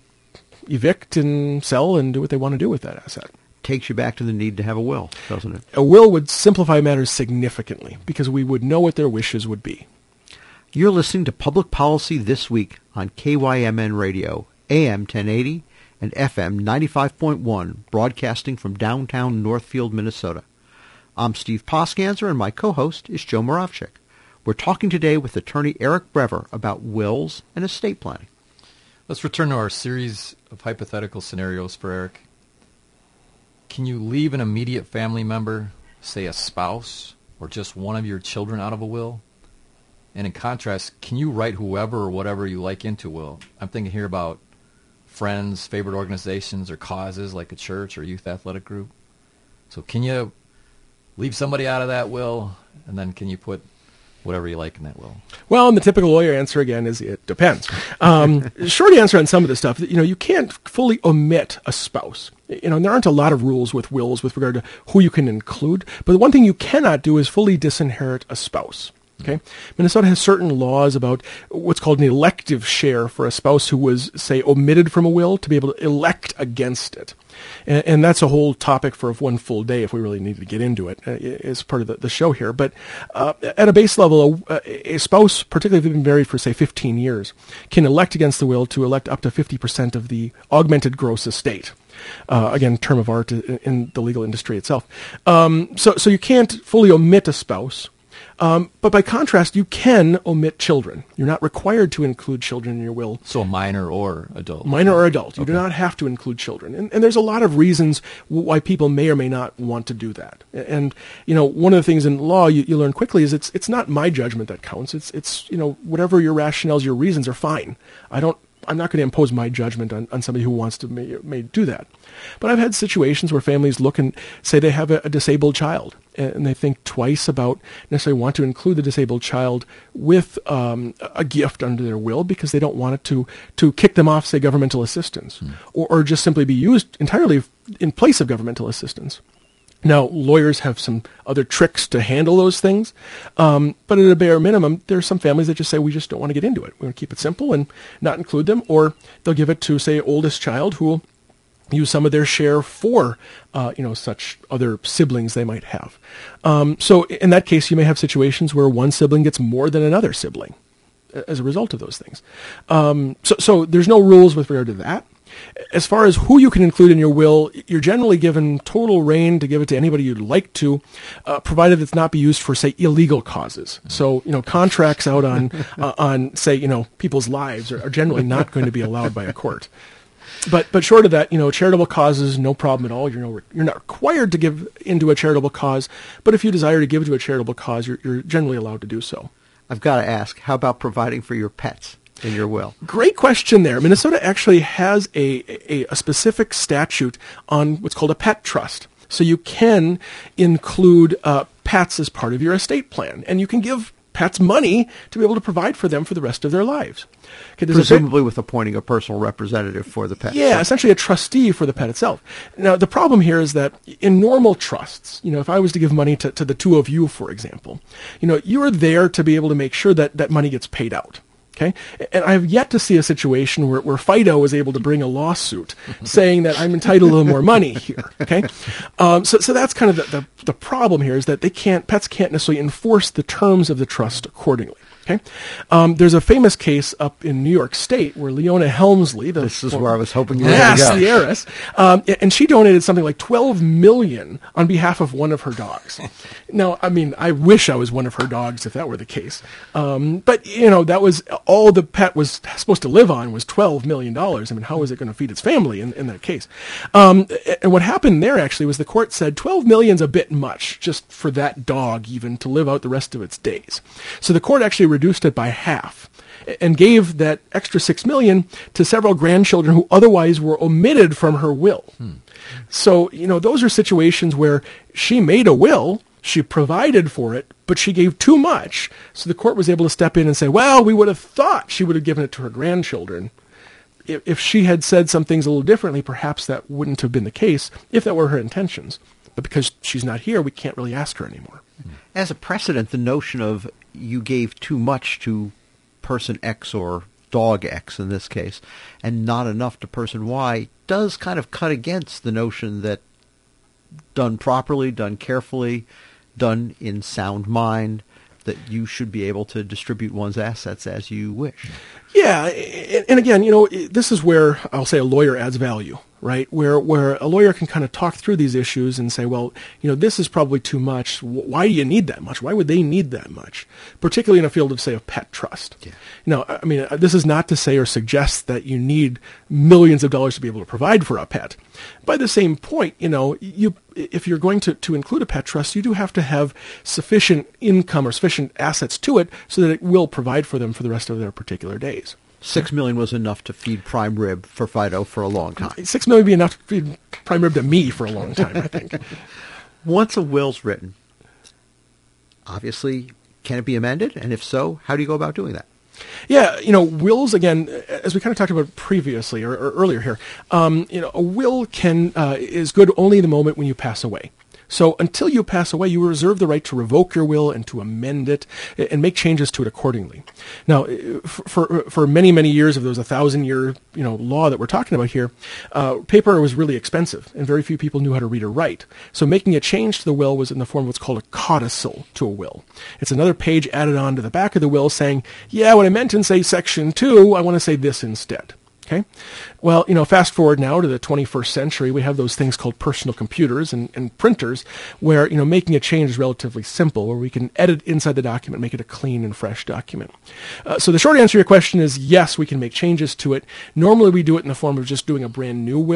evict and sell and do what they want to do with that asset. Takes you back to the need to have a will, doesn't it? A will would simplify matters significantly because we would know what their wishes would be. You're listening to Public Policy This Week on K Y M N Radio, A M ten eighty and F M ninety-five point one, broadcasting from downtown Northfield, Minnesota. I'm Steve Poskanzer, and my co-host is Joe Moravchik. We're talking today with attorney Eric Brever about wills and estate planning. Let's return to our series of hypothetical scenarios for Eric. Can you leave an immediate family member, say a spouse, or just one of your children out of a will? And in contrast, can you write whoever or whatever you like into a will? I'm thinking here about friends, favorite organizations, or causes like a church or youth athletic group. So can you leave somebody out of that will, and then can you put whatever you like in that will? Well, and the typical lawyer answer again is it depends. Um, short answer on some of this stuff, you know, you can't fully omit a spouse. You know, and there aren't a lot of rules with wills with regard to who you can include. But the one thing you cannot do is fully disinherit a spouse. Okay, Minnesota has certain laws about what's called an elective share for a spouse who was, say, omitted from a will to be able to elect against it. And, and that's a whole topic for one full day if we really need to get into it uh, as part of the, the show here. But uh, at a base level, a, a spouse, particularly if they've been married for, say, fifteen years, can elect against the will to elect up to fifty percent of the augmented gross estate. Uh, again, term of art in, in the legal industry itself. Um, so, so you can't fully omit a spouse. Um, but by contrast, you can omit children. You're not required to include children in your will. So a minor or adult. Minor or adult. You okay. do not have to include children. And, and there's a lot of reasons why people may or may not want to do that. And, you know, one of the things in law you, you learn quickly is it's it's not my judgment that counts. It's, it's you know, whatever your rationales, your reasons are fine. I don't I'm not going to impose my judgment on, on somebody who wants to may, may do that. But I've had situations where families look and say they have a, a disabled child, and they think twice about necessarily want to include the disabled child with um, a gift under their will because they don't want it to to kick them off, say, governmental assistance, mm. or, or just simply be used entirely in place of governmental assistance. Now, lawyers have some other tricks to handle those things, um, but at a bare minimum, there are some families that just say, we just don't want to get into it. We want to keep it simple and not include them, or they'll give it to, say, oldest child who will use some of their share for, uh, you know, such other siblings they might have. Um, so in that case, you may have situations where one sibling gets more than another sibling as a result of those things. Um, so, so there's no rules with regard to that. As far as who you can include in your will, you're generally given total reign to give it to anybody you'd like to, uh, provided it's not be used for, say, illegal causes. So, you know, contracts out on, uh, on say, you know, people's lives are, are generally not going to be allowed by a court. But but short of that, you know, charitable causes, no problem at all. You're no, you're not required to give into a charitable cause, but if you desire to give to a charitable cause, you're, you're generally allowed to do so. I've got to ask, how about providing for your pets in your will? Great question there. Minnesota actually has a, a, a specific statute on what's called a pet trust. So you can include uh, pets as part of your estate plan, and you can give pets money to be able to provide for them for the rest of their lives. Okay, presumably with appointing a personal representative for the pet. Yeah, so. essentially a trustee for the pet itself. Now, the problem here is that in normal trusts, you know, if I was to give money to, to the two of you, for example, you know, you are there to be able to make sure that that money gets paid out. Okay, and I have yet to see a situation where, where Fido is able to bring a lawsuit saying that I'm entitled to more money here. Okay, um, so so that's kind of the, the the problem here, is that they can't pets can't necessarily enforce the terms of the trust accordingly. Okay, um, there's a famous case up in New York State where Leona Helmsley, the this is where I was hoping you yes, were going to the heiress, um, and she donated something like twelve million dollars on behalf of one of her dogs. Now, I mean, I wish I was one of her dogs if that were the case. Um, but you know, that was all the pet was supposed to live on was twelve million dollars. I mean, how was it going to feed its family in, in that case? Um, and what happened there actually was the court said twelve million is a bit much just for that dog even to live out the rest of its days. So the court actually reduced it by half and gave that extra six million dollars to several grandchildren who otherwise were omitted from her will. Hmm. So, you know, those are situations where she made a will, she provided for it, but she gave too much. So the court was able to step in and say, well, we would have thought she would have given it to her grandchildren. If, if she had said some things a little differently, perhaps that wouldn't have been the case if that were her intentions. But because she's not here, we can't really ask her anymore. As a precedent, the notion of you gave too much to person X or dog X in this case, and not enough to person Y, does kind of cut against the notion that done properly, done carefully, done in sound mind, that you should be able to distribute one's assets as you wish. Yeah, and again, you know, this is where I'll say a lawyer adds value, right? Where where a lawyer can kind of talk through these issues and say, well, you know, this is probably too much. Why do you need that much? Why would they need that much? Particularly in a field of, say, of pet trust. Yeah. You know, I mean, this is not to say or suggest that you need millions of dollars to be able to provide for a pet. By the same point, you know, you if you're going to, to include a pet trust, you do have to have sufficient income or sufficient assets to it so that it will provide for them for the rest of their particular days. Six million was enough to feed prime rib for Fido for a long time. Six million would be enough to feed prime rib to me for a long time, I think. Once a will's written, obviously, can it be amended? And if so, how do you go about doing that? Yeah, you know, wills, again, as we kind of talked about previously or, or earlier here, um, you know, a will can uh, is good only the moment when you pass away. So until you pass away, you reserve the right to revoke your will and to amend it and make changes to it accordingly. Now, for for many, many years, if there was a thousand-year you know law that we're talking about here, uh, paper was really expensive, and very few people knew how to read or write. So making a change to the will was in the form of what's called a codicil to a will. It's another page added on to the back of the will saying, yeah, what I meant in, say, Section two, I want to say this instead. Okay, well, you know, fast forward now to the twenty-first century, we have those things called personal computers and, and printers where, you know, making a change is relatively simple, where we can edit inside the document, make it a clean and fresh document. Uh, so the short answer to your question is yes, we can make changes to it. Normally we do it in the form of just doing a brand new will,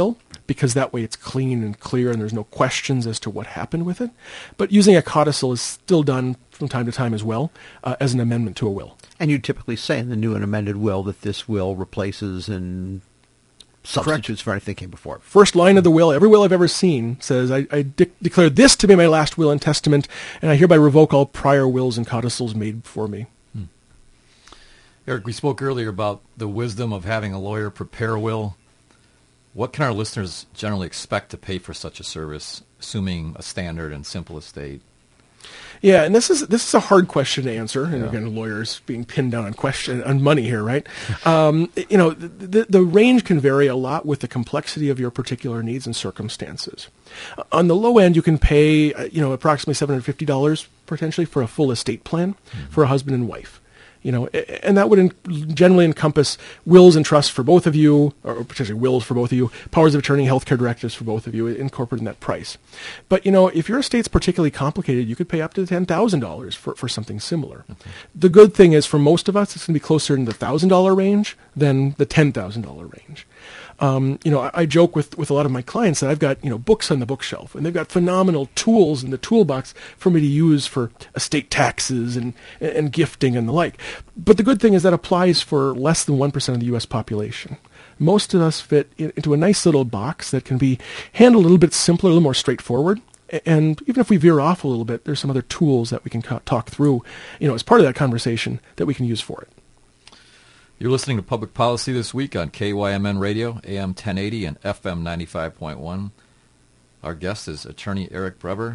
because that way it's clean and clear and there's no questions as to what happened with it. But using a codicil is still done from time to time as well uh, as an amendment to a will. And you typically say in the new and amended will that this will replaces and substitutes Correct. For anything that came before it. First line of the will, every will I've ever seen says, I, I de- declare this to be my last will and testament, and I hereby revoke all prior wills and codicils made before me. Hmm. Eric, we spoke earlier about the wisdom of having a lawyer prepare a will. What can our listeners generally expect to pay for such a service, assuming a standard and simple estate? Yeah, and this is this is a hard question to answer. And yeah. again, lawyers being pinned down on question on money here, right? um, you know, the, the range can vary a lot with the complexity of your particular needs and circumstances. Uh, on the low end, you can pay uh, you know approximately seven hundred fifty dollars potentially for a full estate plan mm-hmm. for a husband and wife. You know, and that would en- generally encompass wills and trusts for both of you, or potentially wills for both of you, powers of attorney, healthcare directives for both of you, incorporated in that price. But, you know, if your estate's particularly complicated, you could pay up to ten thousand dollars for, for something similar. Okay. The good thing is, for most of us, it's going to be closer in the one thousand dollars range than the ten thousand dollars range. Um, you know, I, I joke with, with a lot of my clients that I've got, you know, books on the bookshelf, and they've got phenomenal tools in the toolbox for me to use for estate taxes and, and gifting and the like. But the good thing is that applies for less than one percent of the U S population. Most of us fit in, into a nice little box that can be handled a little bit simpler, a little more straightforward. And even if we veer off a little bit, there's some other tools that we can co- talk through, you know, as part of that conversation that we can use for it. You're listening to Public Policy This Week on K Y M N Radio, A M ten eighty and F M ninety-five point one. Our guest is attorney Eric Brever.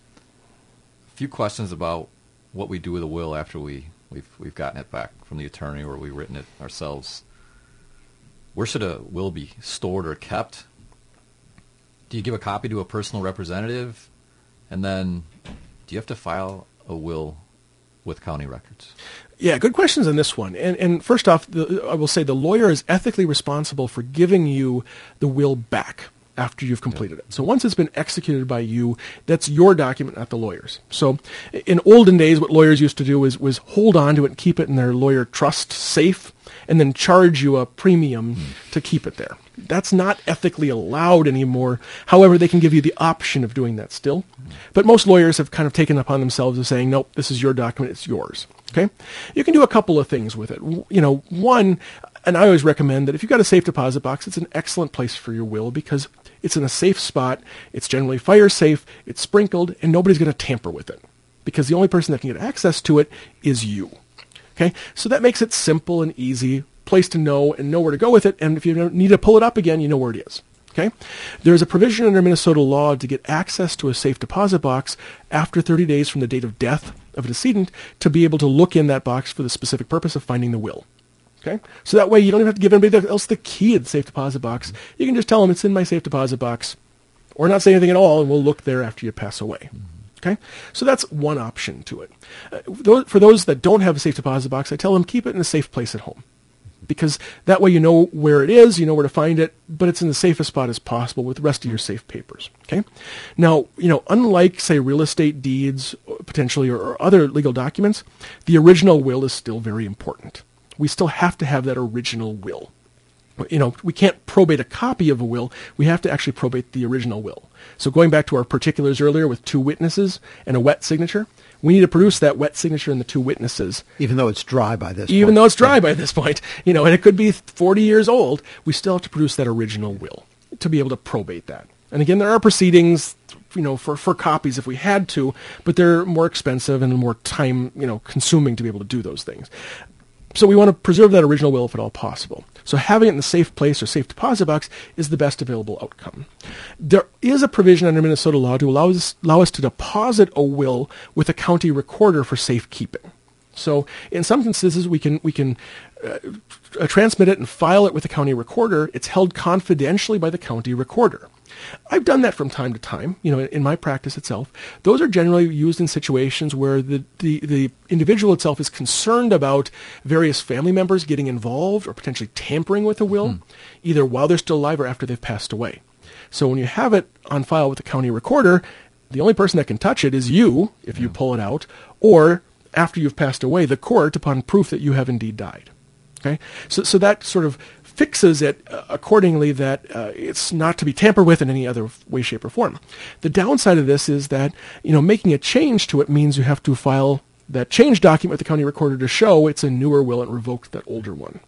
A few questions about what we do with a will after we, we've, we've gotten it back from the attorney or we've written it ourselves. Where should a will be stored or kept? Do you give a copy to a personal representative? And then do you have to file a will with county records? Yeah, good questions on this one. And and first off, the, I will say the lawyer is ethically responsible for giving you the will back after you've completed it. So once it's been executed by you, that's your document, not the lawyer's. So in olden days, what lawyers used to do is was hold on to it and keep it in their lawyer trust safe, and then charge you a premium mm. to keep it there. That's not ethically allowed anymore. However, they can give you the option of doing that still. Mm. But most lawyers have kind of taken upon themselves of saying, nope, this is your document, it's yours. Okay? You can do a couple of things with it. You know, one, and I always recommend that if you've got a safe deposit box, it's an excellent place for your will because it's in a safe spot, it's generally fire safe, it's sprinkled, and nobody's going to tamper with it because the only person that can get access to it is you. Okay? So that makes it simple and easy, place to know and know where to go with it, and if you need to pull it up again, you know where it is. Okay? There's a provision under Minnesota law to get access to a safe deposit box after thirty days from the date of death of a decedent to be able to look in that box for the specific purpose of finding the will. Okay? So that way you don't even have to give anybody else the key to the safe deposit box. You can just tell them it's in my safe deposit box or not say anything at all, and we'll look there after you pass away. Okay? So that's one option to it. Uh, for those that don't have a safe deposit box, I tell them keep it in a safe place at home. Because that way you know where it is, you know where to find it, but it's in the safest spot as possible with the rest of your safe papers. Okay? Now, you know, unlike, say, real estate deeds, potentially, or, or other legal documents, the original will is still very important. We still have to have that original will. You know, we can't probate a copy of a will. We have to actually probate the original will. So going back to our particulars earlier with two witnesses and a wet signature, we need to produce that wet signature and the two witnesses. Even though it's dry by this Even point. Even though it's dry by this point. You know, and it could be forty years old. We still have to produce that original will to be able to probate that. And again, there are proceedings, you know, for, for copies if we had to, but they're more expensive and more time, you know, consuming to be able to do those things. So we want to preserve that original will if at all possible. So having it in a safe place or safe deposit box is the best available outcome. There is a provision under Minnesota law to allow us, allow us to deposit a will with a county recorder for safekeeping. So in some instances, we can we can uh, transmit it and file it with the county recorder. It's held confidentially by the county recorder. I've done that from time to time, you know, in my practice itself. Those are generally used in situations where the, the, the individual itself is concerned about various family members getting involved or potentially tampering with a will, mm. either while they're still alive or after they've passed away. So when you have it on file with the county recorder, the only person that can touch it is you, if you pull it out, or after you've passed away, the court upon proof that you have indeed died. Okay? So, so that sort of fixes it uh, accordingly that uh, it's not to be tampered with in any other way, shape, or form. The downside of this is that, you know, making a change to it means you have to file that change document with the county recorder to show it's a newer will and revoke that older one.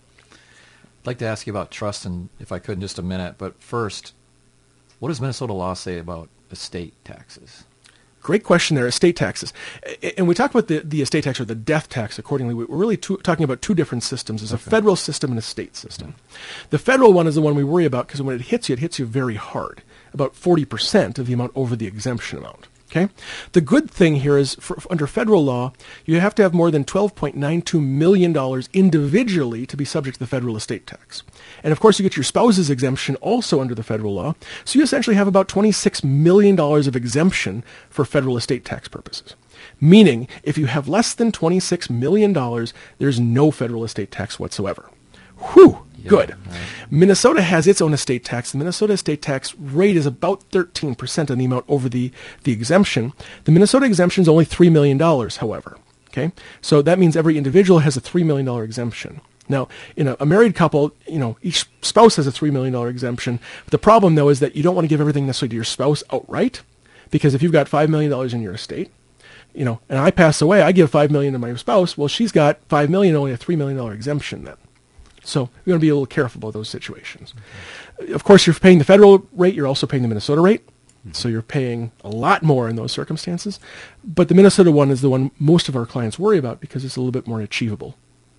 I'd like to ask you about trust, and if I could in just a minute, but first, what does Minnesota law say about estate taxes? Great question there, estate taxes. And we talk about the, the estate tax or the death tax accordingly. We're really two, talking about two different systems. There's okay. a federal system and a state system. Mm-hmm. The federal one is the one we worry about because when it hits you, it hits you very hard, about forty percent of the amount over the exemption amount. Okay. The good thing here is for, for under federal law, you have to have more than twelve point nine two million dollars individually to be subject to the federal estate tax. And of course, you get your spouse's exemption also under the federal law. So you essentially have about twenty-six million dollars of exemption for federal estate tax purposes. Meaning, if you have less than twenty-six million dollars, there's no federal estate tax whatsoever. Whew. Yeah, good. Right. Minnesota has its own estate tax. The Minnesota estate tax rate is about thirteen percent on the amount over the, the exemption. The Minnesota exemption is only three million dollars, however. Okay? So that means every individual has a three million dollars exemption. Now, in a, a married couple, you know, each spouse has a three million dollars exemption. But the problem, though, is that you don't want to give everything necessarily to your spouse outright, because if you've got five million dollars in your estate, you know, and I pass away, I give five million dollars to my spouse, well, she's got five million dollars, only a three million dollars exemption then. So we want to be a little careful about those situations. Okay. Of course, you're paying the federal rate. You're also paying the Minnesota rate. Mm-hmm. So you're paying a lot more in those circumstances. But the Minnesota one is the one most of our clients worry about because it's a little bit more achievable.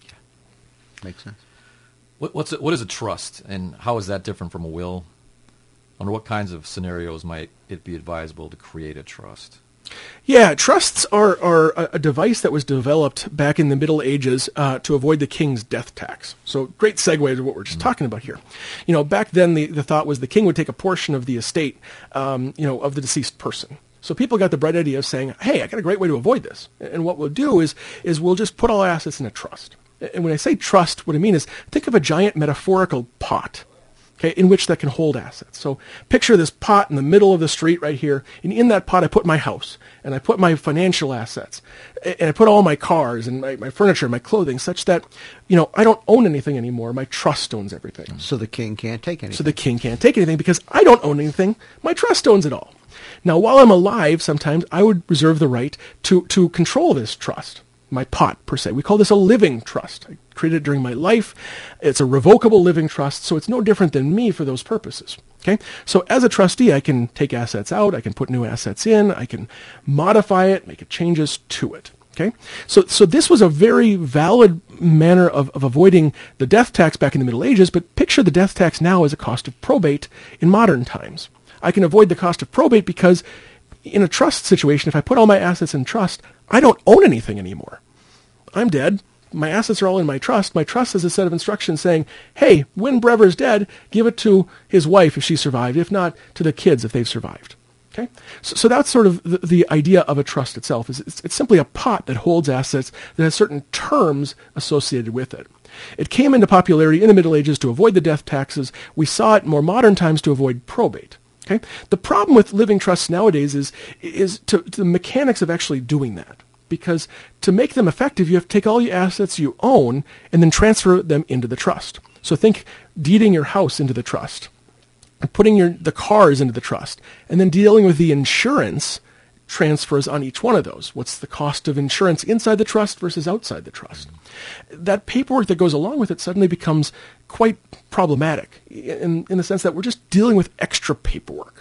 Makes sense. What, what's a, what is a trust, and how is that different from a will? Under what kinds of scenarios might it be advisable to create a trust? Yeah, trusts are, are a device that was developed back in the Middle Ages uh, to avoid the king's death tax. So great segue to what we're just mm-hmm. talking about here. You know, back then the, the thought was the king would take a portion of the estate, um, you know, of the deceased person. So people got the bright idea of saying, hey, I got a great way to avoid this. And what we'll do is, is we'll just put all our assets in a trust. And when I say trust, what I mean is think of a giant metaphorical pot, okay, in which that can hold assets. So picture this pot in the middle of the street right here, and in that pot I put my house, and I put my financial assets, and I put all my cars and my, my furniture, my clothing, such that, you know, I don't own anything anymore. My trust owns everything. So the king can't take anything. So the king can't take anything because I don't own anything. My trust owns it all. Now, while I'm alive, sometimes I would reserve the right to, to control this trust. My pot, per se. We call this a living trust. I created it during my life. It's a revocable living trust, so it's no different than me for those purposes. Okay? So as a trustee, I can take assets out, I can put new assets in, I can modify it, make changes to it. Okay? So so this was a very valid manner of, of avoiding the death tax back in the Middle Ages, but picture the death tax now as a cost of probate in modern times. I can avoid the cost of probate because in a trust situation, if I put all my assets in trust, I don't own anything anymore. I'm dead. My assets are all in my trust. My trust has a set of instructions saying, hey, when Brever's dead, give it to his wife if she survived. If not, to the kids if they've survived. Okay? So, so that's sort of the, the idea of a trust itself. Is it's, it's simply a pot that holds assets that has certain terms associated with it. It came into popularity in the Middle Ages to avoid the death taxes. We saw it in more modern times to avoid probate. Okay? The problem with living trusts nowadays is, is to, to the mechanics of actually doing that. Because to make them effective, you have to take all your assets you own and then transfer them into the trust. So think deeding your house into the trust, and putting your the cars into the trust, and then dealing with the insurance transfers on each one of those. What's the cost of insurance inside the trust versus outside the trust? That paperwork that goes along with it suddenly becomes quite problematic in, in the sense that we're just dealing with extra paperwork.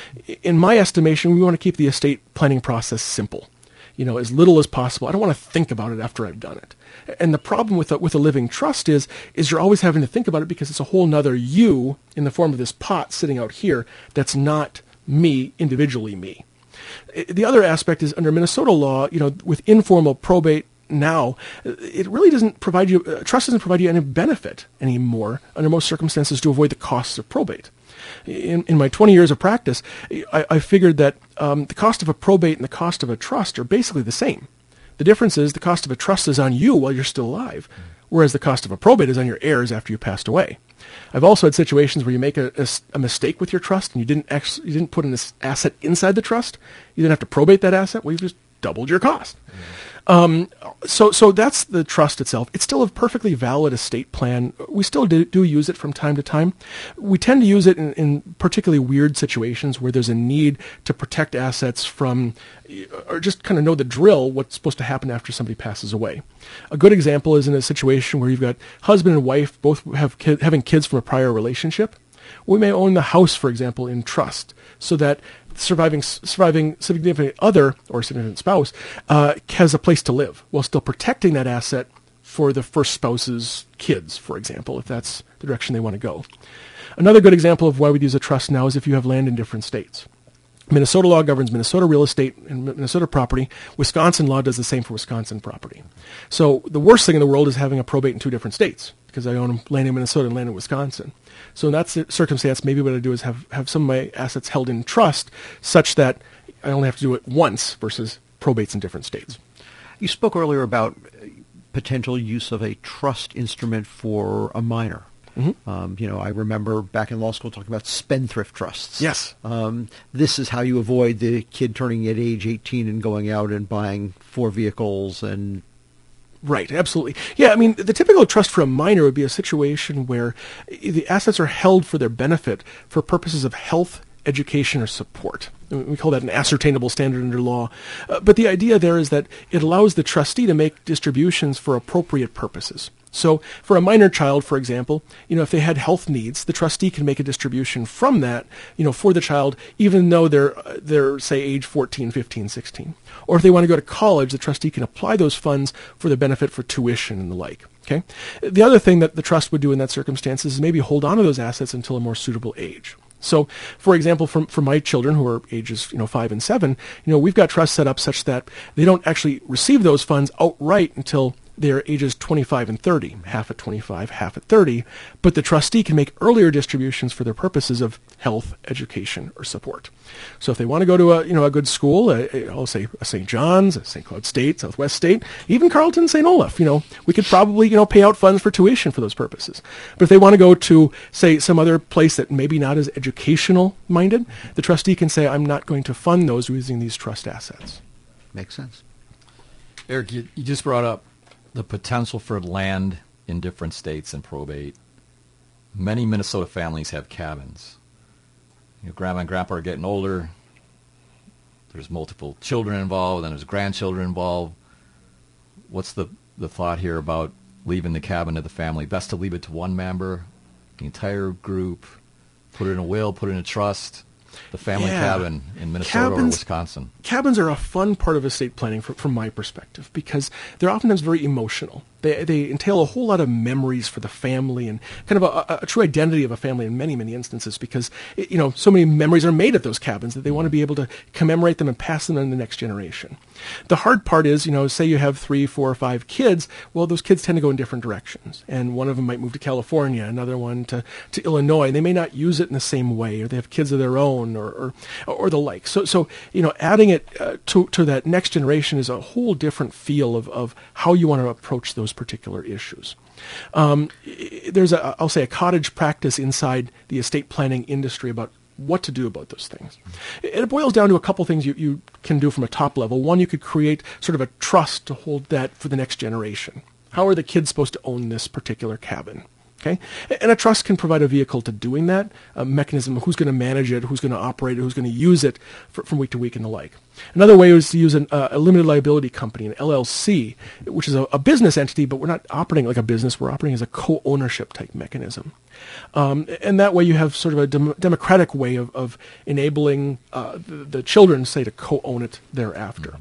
In my estimation, we want to keep the estate planning process simple. You know, as little as possible. I don't want to think about it after I've done it. And the problem with a, with a living trust is, is you're always having to think about it because it's a whole nother you in the form of this pot sitting out here that's not me, individually me. The other aspect is under Minnesota law, you know, with informal probate now, it really doesn't provide you, uh, trust doesn't provide you any benefit anymore under most circumstances to avoid the costs of probate. In, in my twenty years of practice, I, I figured that um, the cost of a probate and the cost of a trust are basically the same. The difference is the cost of a trust is on you while you're still alive, whereas the cost of a probate is on your heirs after you passed away. I've also had situations where you make a, a, a mistake with your trust and you didn't ex- you didn't put an asset inside the trust. You didn't have to probate that asset. Well, you've just doubled your cost. Um, so, so that's the trust itself. It's still a perfectly valid estate plan. We still do, do use it from time to time. We tend to use it in, in particularly weird situations where there's a need to protect assets from, or just kind of know the drill, what's supposed to happen after somebody passes away. A good example is in a situation where you've got husband and wife both have kid, having kids from a prior relationship. We may own the house, for example, in trust, so that surviving surviving significant other or significant spouse uh, has a place to live while still protecting that asset for the first spouse's kids, for example, if that's the direction they want to go. Another good example of why we use a trust now is if you have land in different states. Minnesota law governs Minnesota real estate and Minnesota property. Wisconsin law does the same for Wisconsin property. So the worst thing in the world is having a probate in two different states, because I own land in Minnesota and land in Wisconsin. So in that circumstance, maybe what I do is have, have some of my assets held in trust such that I only have to do it once versus probates in different states. You spoke earlier about potential use of a trust instrument for a minor. Mm-hmm. Um, you know, I remember back in law school talking about spendthrift trusts. Yes. Um, this is how you avoid the kid turning at age eighteen and going out and buying four vehicles and... Right, absolutely. Yeah, I mean, the typical trust for a minor would be a situation where the assets are held for their benefit for purposes of health, education, or support. We call that an ascertainable standard under law. Uh, but the idea there is that it allows the trustee to make distributions for appropriate purposes. So for a minor child, for example, you know, if they had health needs, the trustee can make a distribution from that, you know, for the child, even though they're, they're say, age fourteen, fifteen, sixteen. Or if they want to go to college, the trustee can apply those funds for the benefit for tuition and the like. Okay. The other thing that the trust would do in that circumstance is maybe hold on to those assets until a more suitable age. So, for example, for, for my children who are ages, you know, five and seven, you know, we've got trusts set up such that they don't actually receive those funds outright until they're ages twenty-five and thirty, half at twenty-five, half at thirty, but the trustee can make earlier distributions for their purposes of health, education, or support. So if they want to go to a, you know, a good school, uh, I'll say a Saint John's, a Saint Cloud State, Southwest State, even Carleton, Saint Olaf, you know, we could probably, you know, pay out funds for tuition for those purposes. But if they want to go to, say, some other place that maybe not as educational minded, the trustee can say, I'm not going to fund those using these trust assets. Makes sense. Eric, you, you just brought up the potential for land in different states and probate. Many Minnesota families have cabins. You know, grandma and grandpa are getting older. There's multiple children involved, and there's grandchildren involved. What's the, the thought here about leaving the cabin to the family? Best to leave it to one member, the entire group, put it in a will, put it in a trust? The family yeah. cabin in Minnesota cabins, or Wisconsin. Cabins are a fun part of estate planning from, from my perspective because they're oftentimes very emotional. They they entail a whole lot of memories for the family and kind of a, a, a true identity of a family in many, many instances because, it, you know, so many memories are made at those cabins that they want to be able to commemorate them and pass them on to the next generation. The hard part is, you know, say you have three, four, or five kids, well, those kids tend to go in different directions. And one of them might move to California, another one to, to Illinois. And they may not use it in the same way, or they have kids of their own, or or, or the like. So, so you know, adding it uh, to, to that next generation is a whole different feel of, of how you want to approach those particular issues. Um, there's a, I'll say, a cottage practice inside the estate planning industry about what to do about those things. It boils down to a couple things you, you can do from a top level. One, you could create sort of a trust to hold that for the next generation. How are the kids supposed to own this particular cabin? Okay, and a trust can provide a vehicle to doing that, a mechanism of who's going to manage it, who's going to operate it, who's going to use it for, from week to week and the like. Another way is to use an, uh, a limited liability company, an L L C, which is a, a business entity, but we're not operating like a business. We're operating as a co-ownership type mechanism. Um, and that way you have sort of a dem- democratic way of, of enabling uh, the, the children, say, to co-own it thereafter.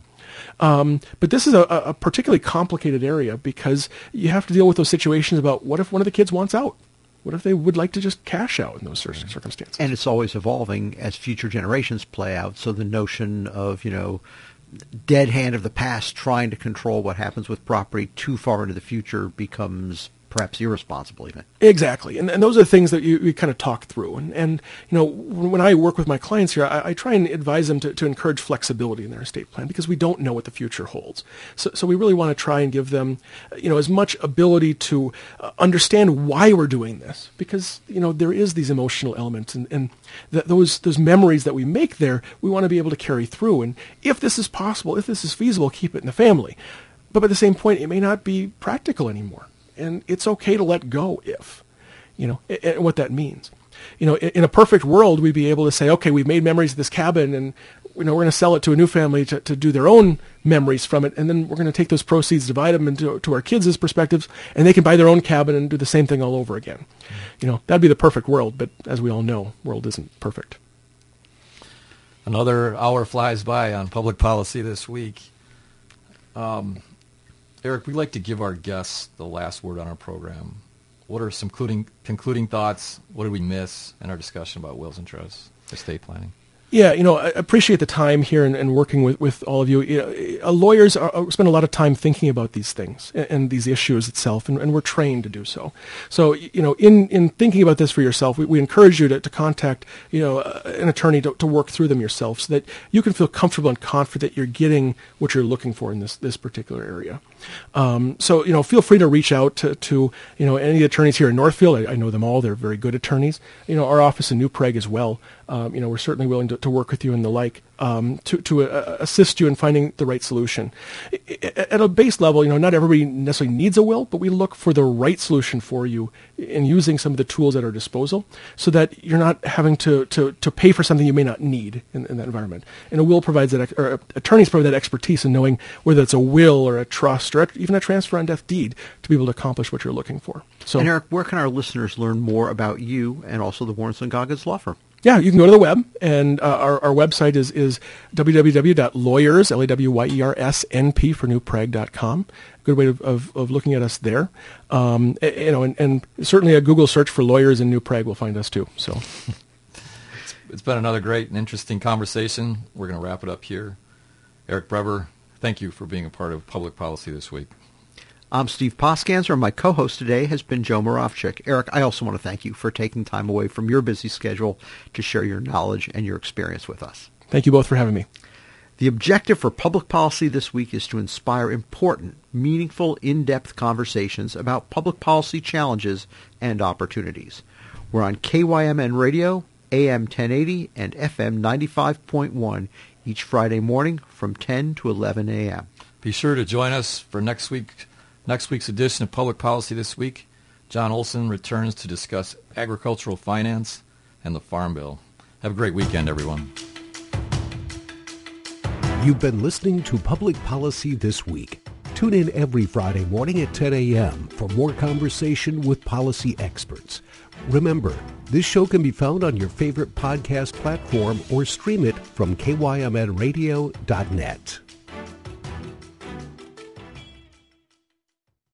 Um, but this is a, a particularly complicated area because you have to deal with those situations about what if one of the kids wants out? What if they would like to just cash out in those circumstances? And it's always evolving as future generations play out. So the notion of, you know, dead hand of the past trying to control what happens with property too far into the future becomes perhaps irresponsible even. Exactly. And, and those are the things that you, you kind of talk through. And, and, you know, when I work with my clients here, I, I try and advise them to, to encourage flexibility in their estate plan because we don't know what the future holds. So, so we really want to try and give them, you know, as much ability to uh, understand why we're doing this because, you know, there is these emotional elements and, and th- those, those memories that we make there, we want to be able to carry through. And if this is possible, if this is feasible, keep it in the family. but by the same point, it may not be practical anymore. And it's okay to let go if, you know, and, and what that means. You know, in, in a perfect world, we'd be able to say, okay, we've made memories of this cabin, and you know, we're going to sell it to a new family to, to do their own memories from it, and then we're going to take those proceeds, divide them into to our kids' perspectives, and they can buy their own cabin and do the same thing all over again. You know, that'd be the perfect world, but as we all know, world isn't perfect. Another hour flies by on public policy this week. Um, Eric, we'd like to give our guests the last word on our program. What are some concluding, concluding thoughts? What did we miss in our discussion about wills and trusts, estate planning? Yeah, you know, I appreciate the time here and, and working with, with all of you. You know, uh, lawyers are, spend a lot of time thinking about these things and, and these issues itself, and, and we're trained to do so. So, you know, in, in thinking about this for yourself, we, we encourage you to, to contact, you know, uh, an attorney to, to work through them yourself so that you can feel comfortable and confident you're getting what you're looking for in this, this particular area. Um, so, you know, feel free to reach out to, to you know, any attorneys here in Northfield. I, I know them all. They're very good attorneys. You know, our office in New Prague as well. Um, you know, we're certainly willing to, to work with you and the like um, to, to uh, assist you in finding the right solution. At a base level, you know, not everybody necessarily needs a will, but we look for the right solution for you in using some of the tools at our disposal so that you're not having to, to, to pay for something you may not need in, in that environment. And a will provides that, or attorneys provide that expertise in knowing whether it's a will or a trust or even a transfer on death deed to be able to accomplish what you're looking for. So, and Eric, where can our listeners learn more about you and also the Warrens and Goggins Law Firm? Yeah, you can go to the web, and uh, our, our website is, is w w w dot lawyers, L A W Y E R S, N P for new prague dot com. Good way of, of, of looking at us there. Um, you know, and, and certainly a Google search for lawyers in New Prague will find us too. So, it's, it's been another great and interesting conversation. We're going to wrap it up here. Eric Brever, thank you for being a part of Public Policy this week. I'm Steve Poskanzer, and my co-host today has been Joe Moravchik. Eric, I also want to thank you for taking time away from your busy schedule to share your knowledge and your experience with us. Thank you both for having me. The objective for Public Policy this week is to inspire important, meaningful, in-depth conversations about public policy challenges and opportunities. We're on K Y M N Radio, A M ten eighty, and F M ninety-five point one each Friday morning from ten to eleven a.m. Be sure to join us for next week. Next week's edition of Public Policy This Week. John Olson returns to discuss agricultural finance and the Farm Bill. Have a great weekend, everyone. You've been listening to Public Policy This Week. Tune in every Friday morning at ten a.m. for more conversation with policy experts. Remember, this show can be found on your favorite podcast platform or stream it from K Y M N radio dot net.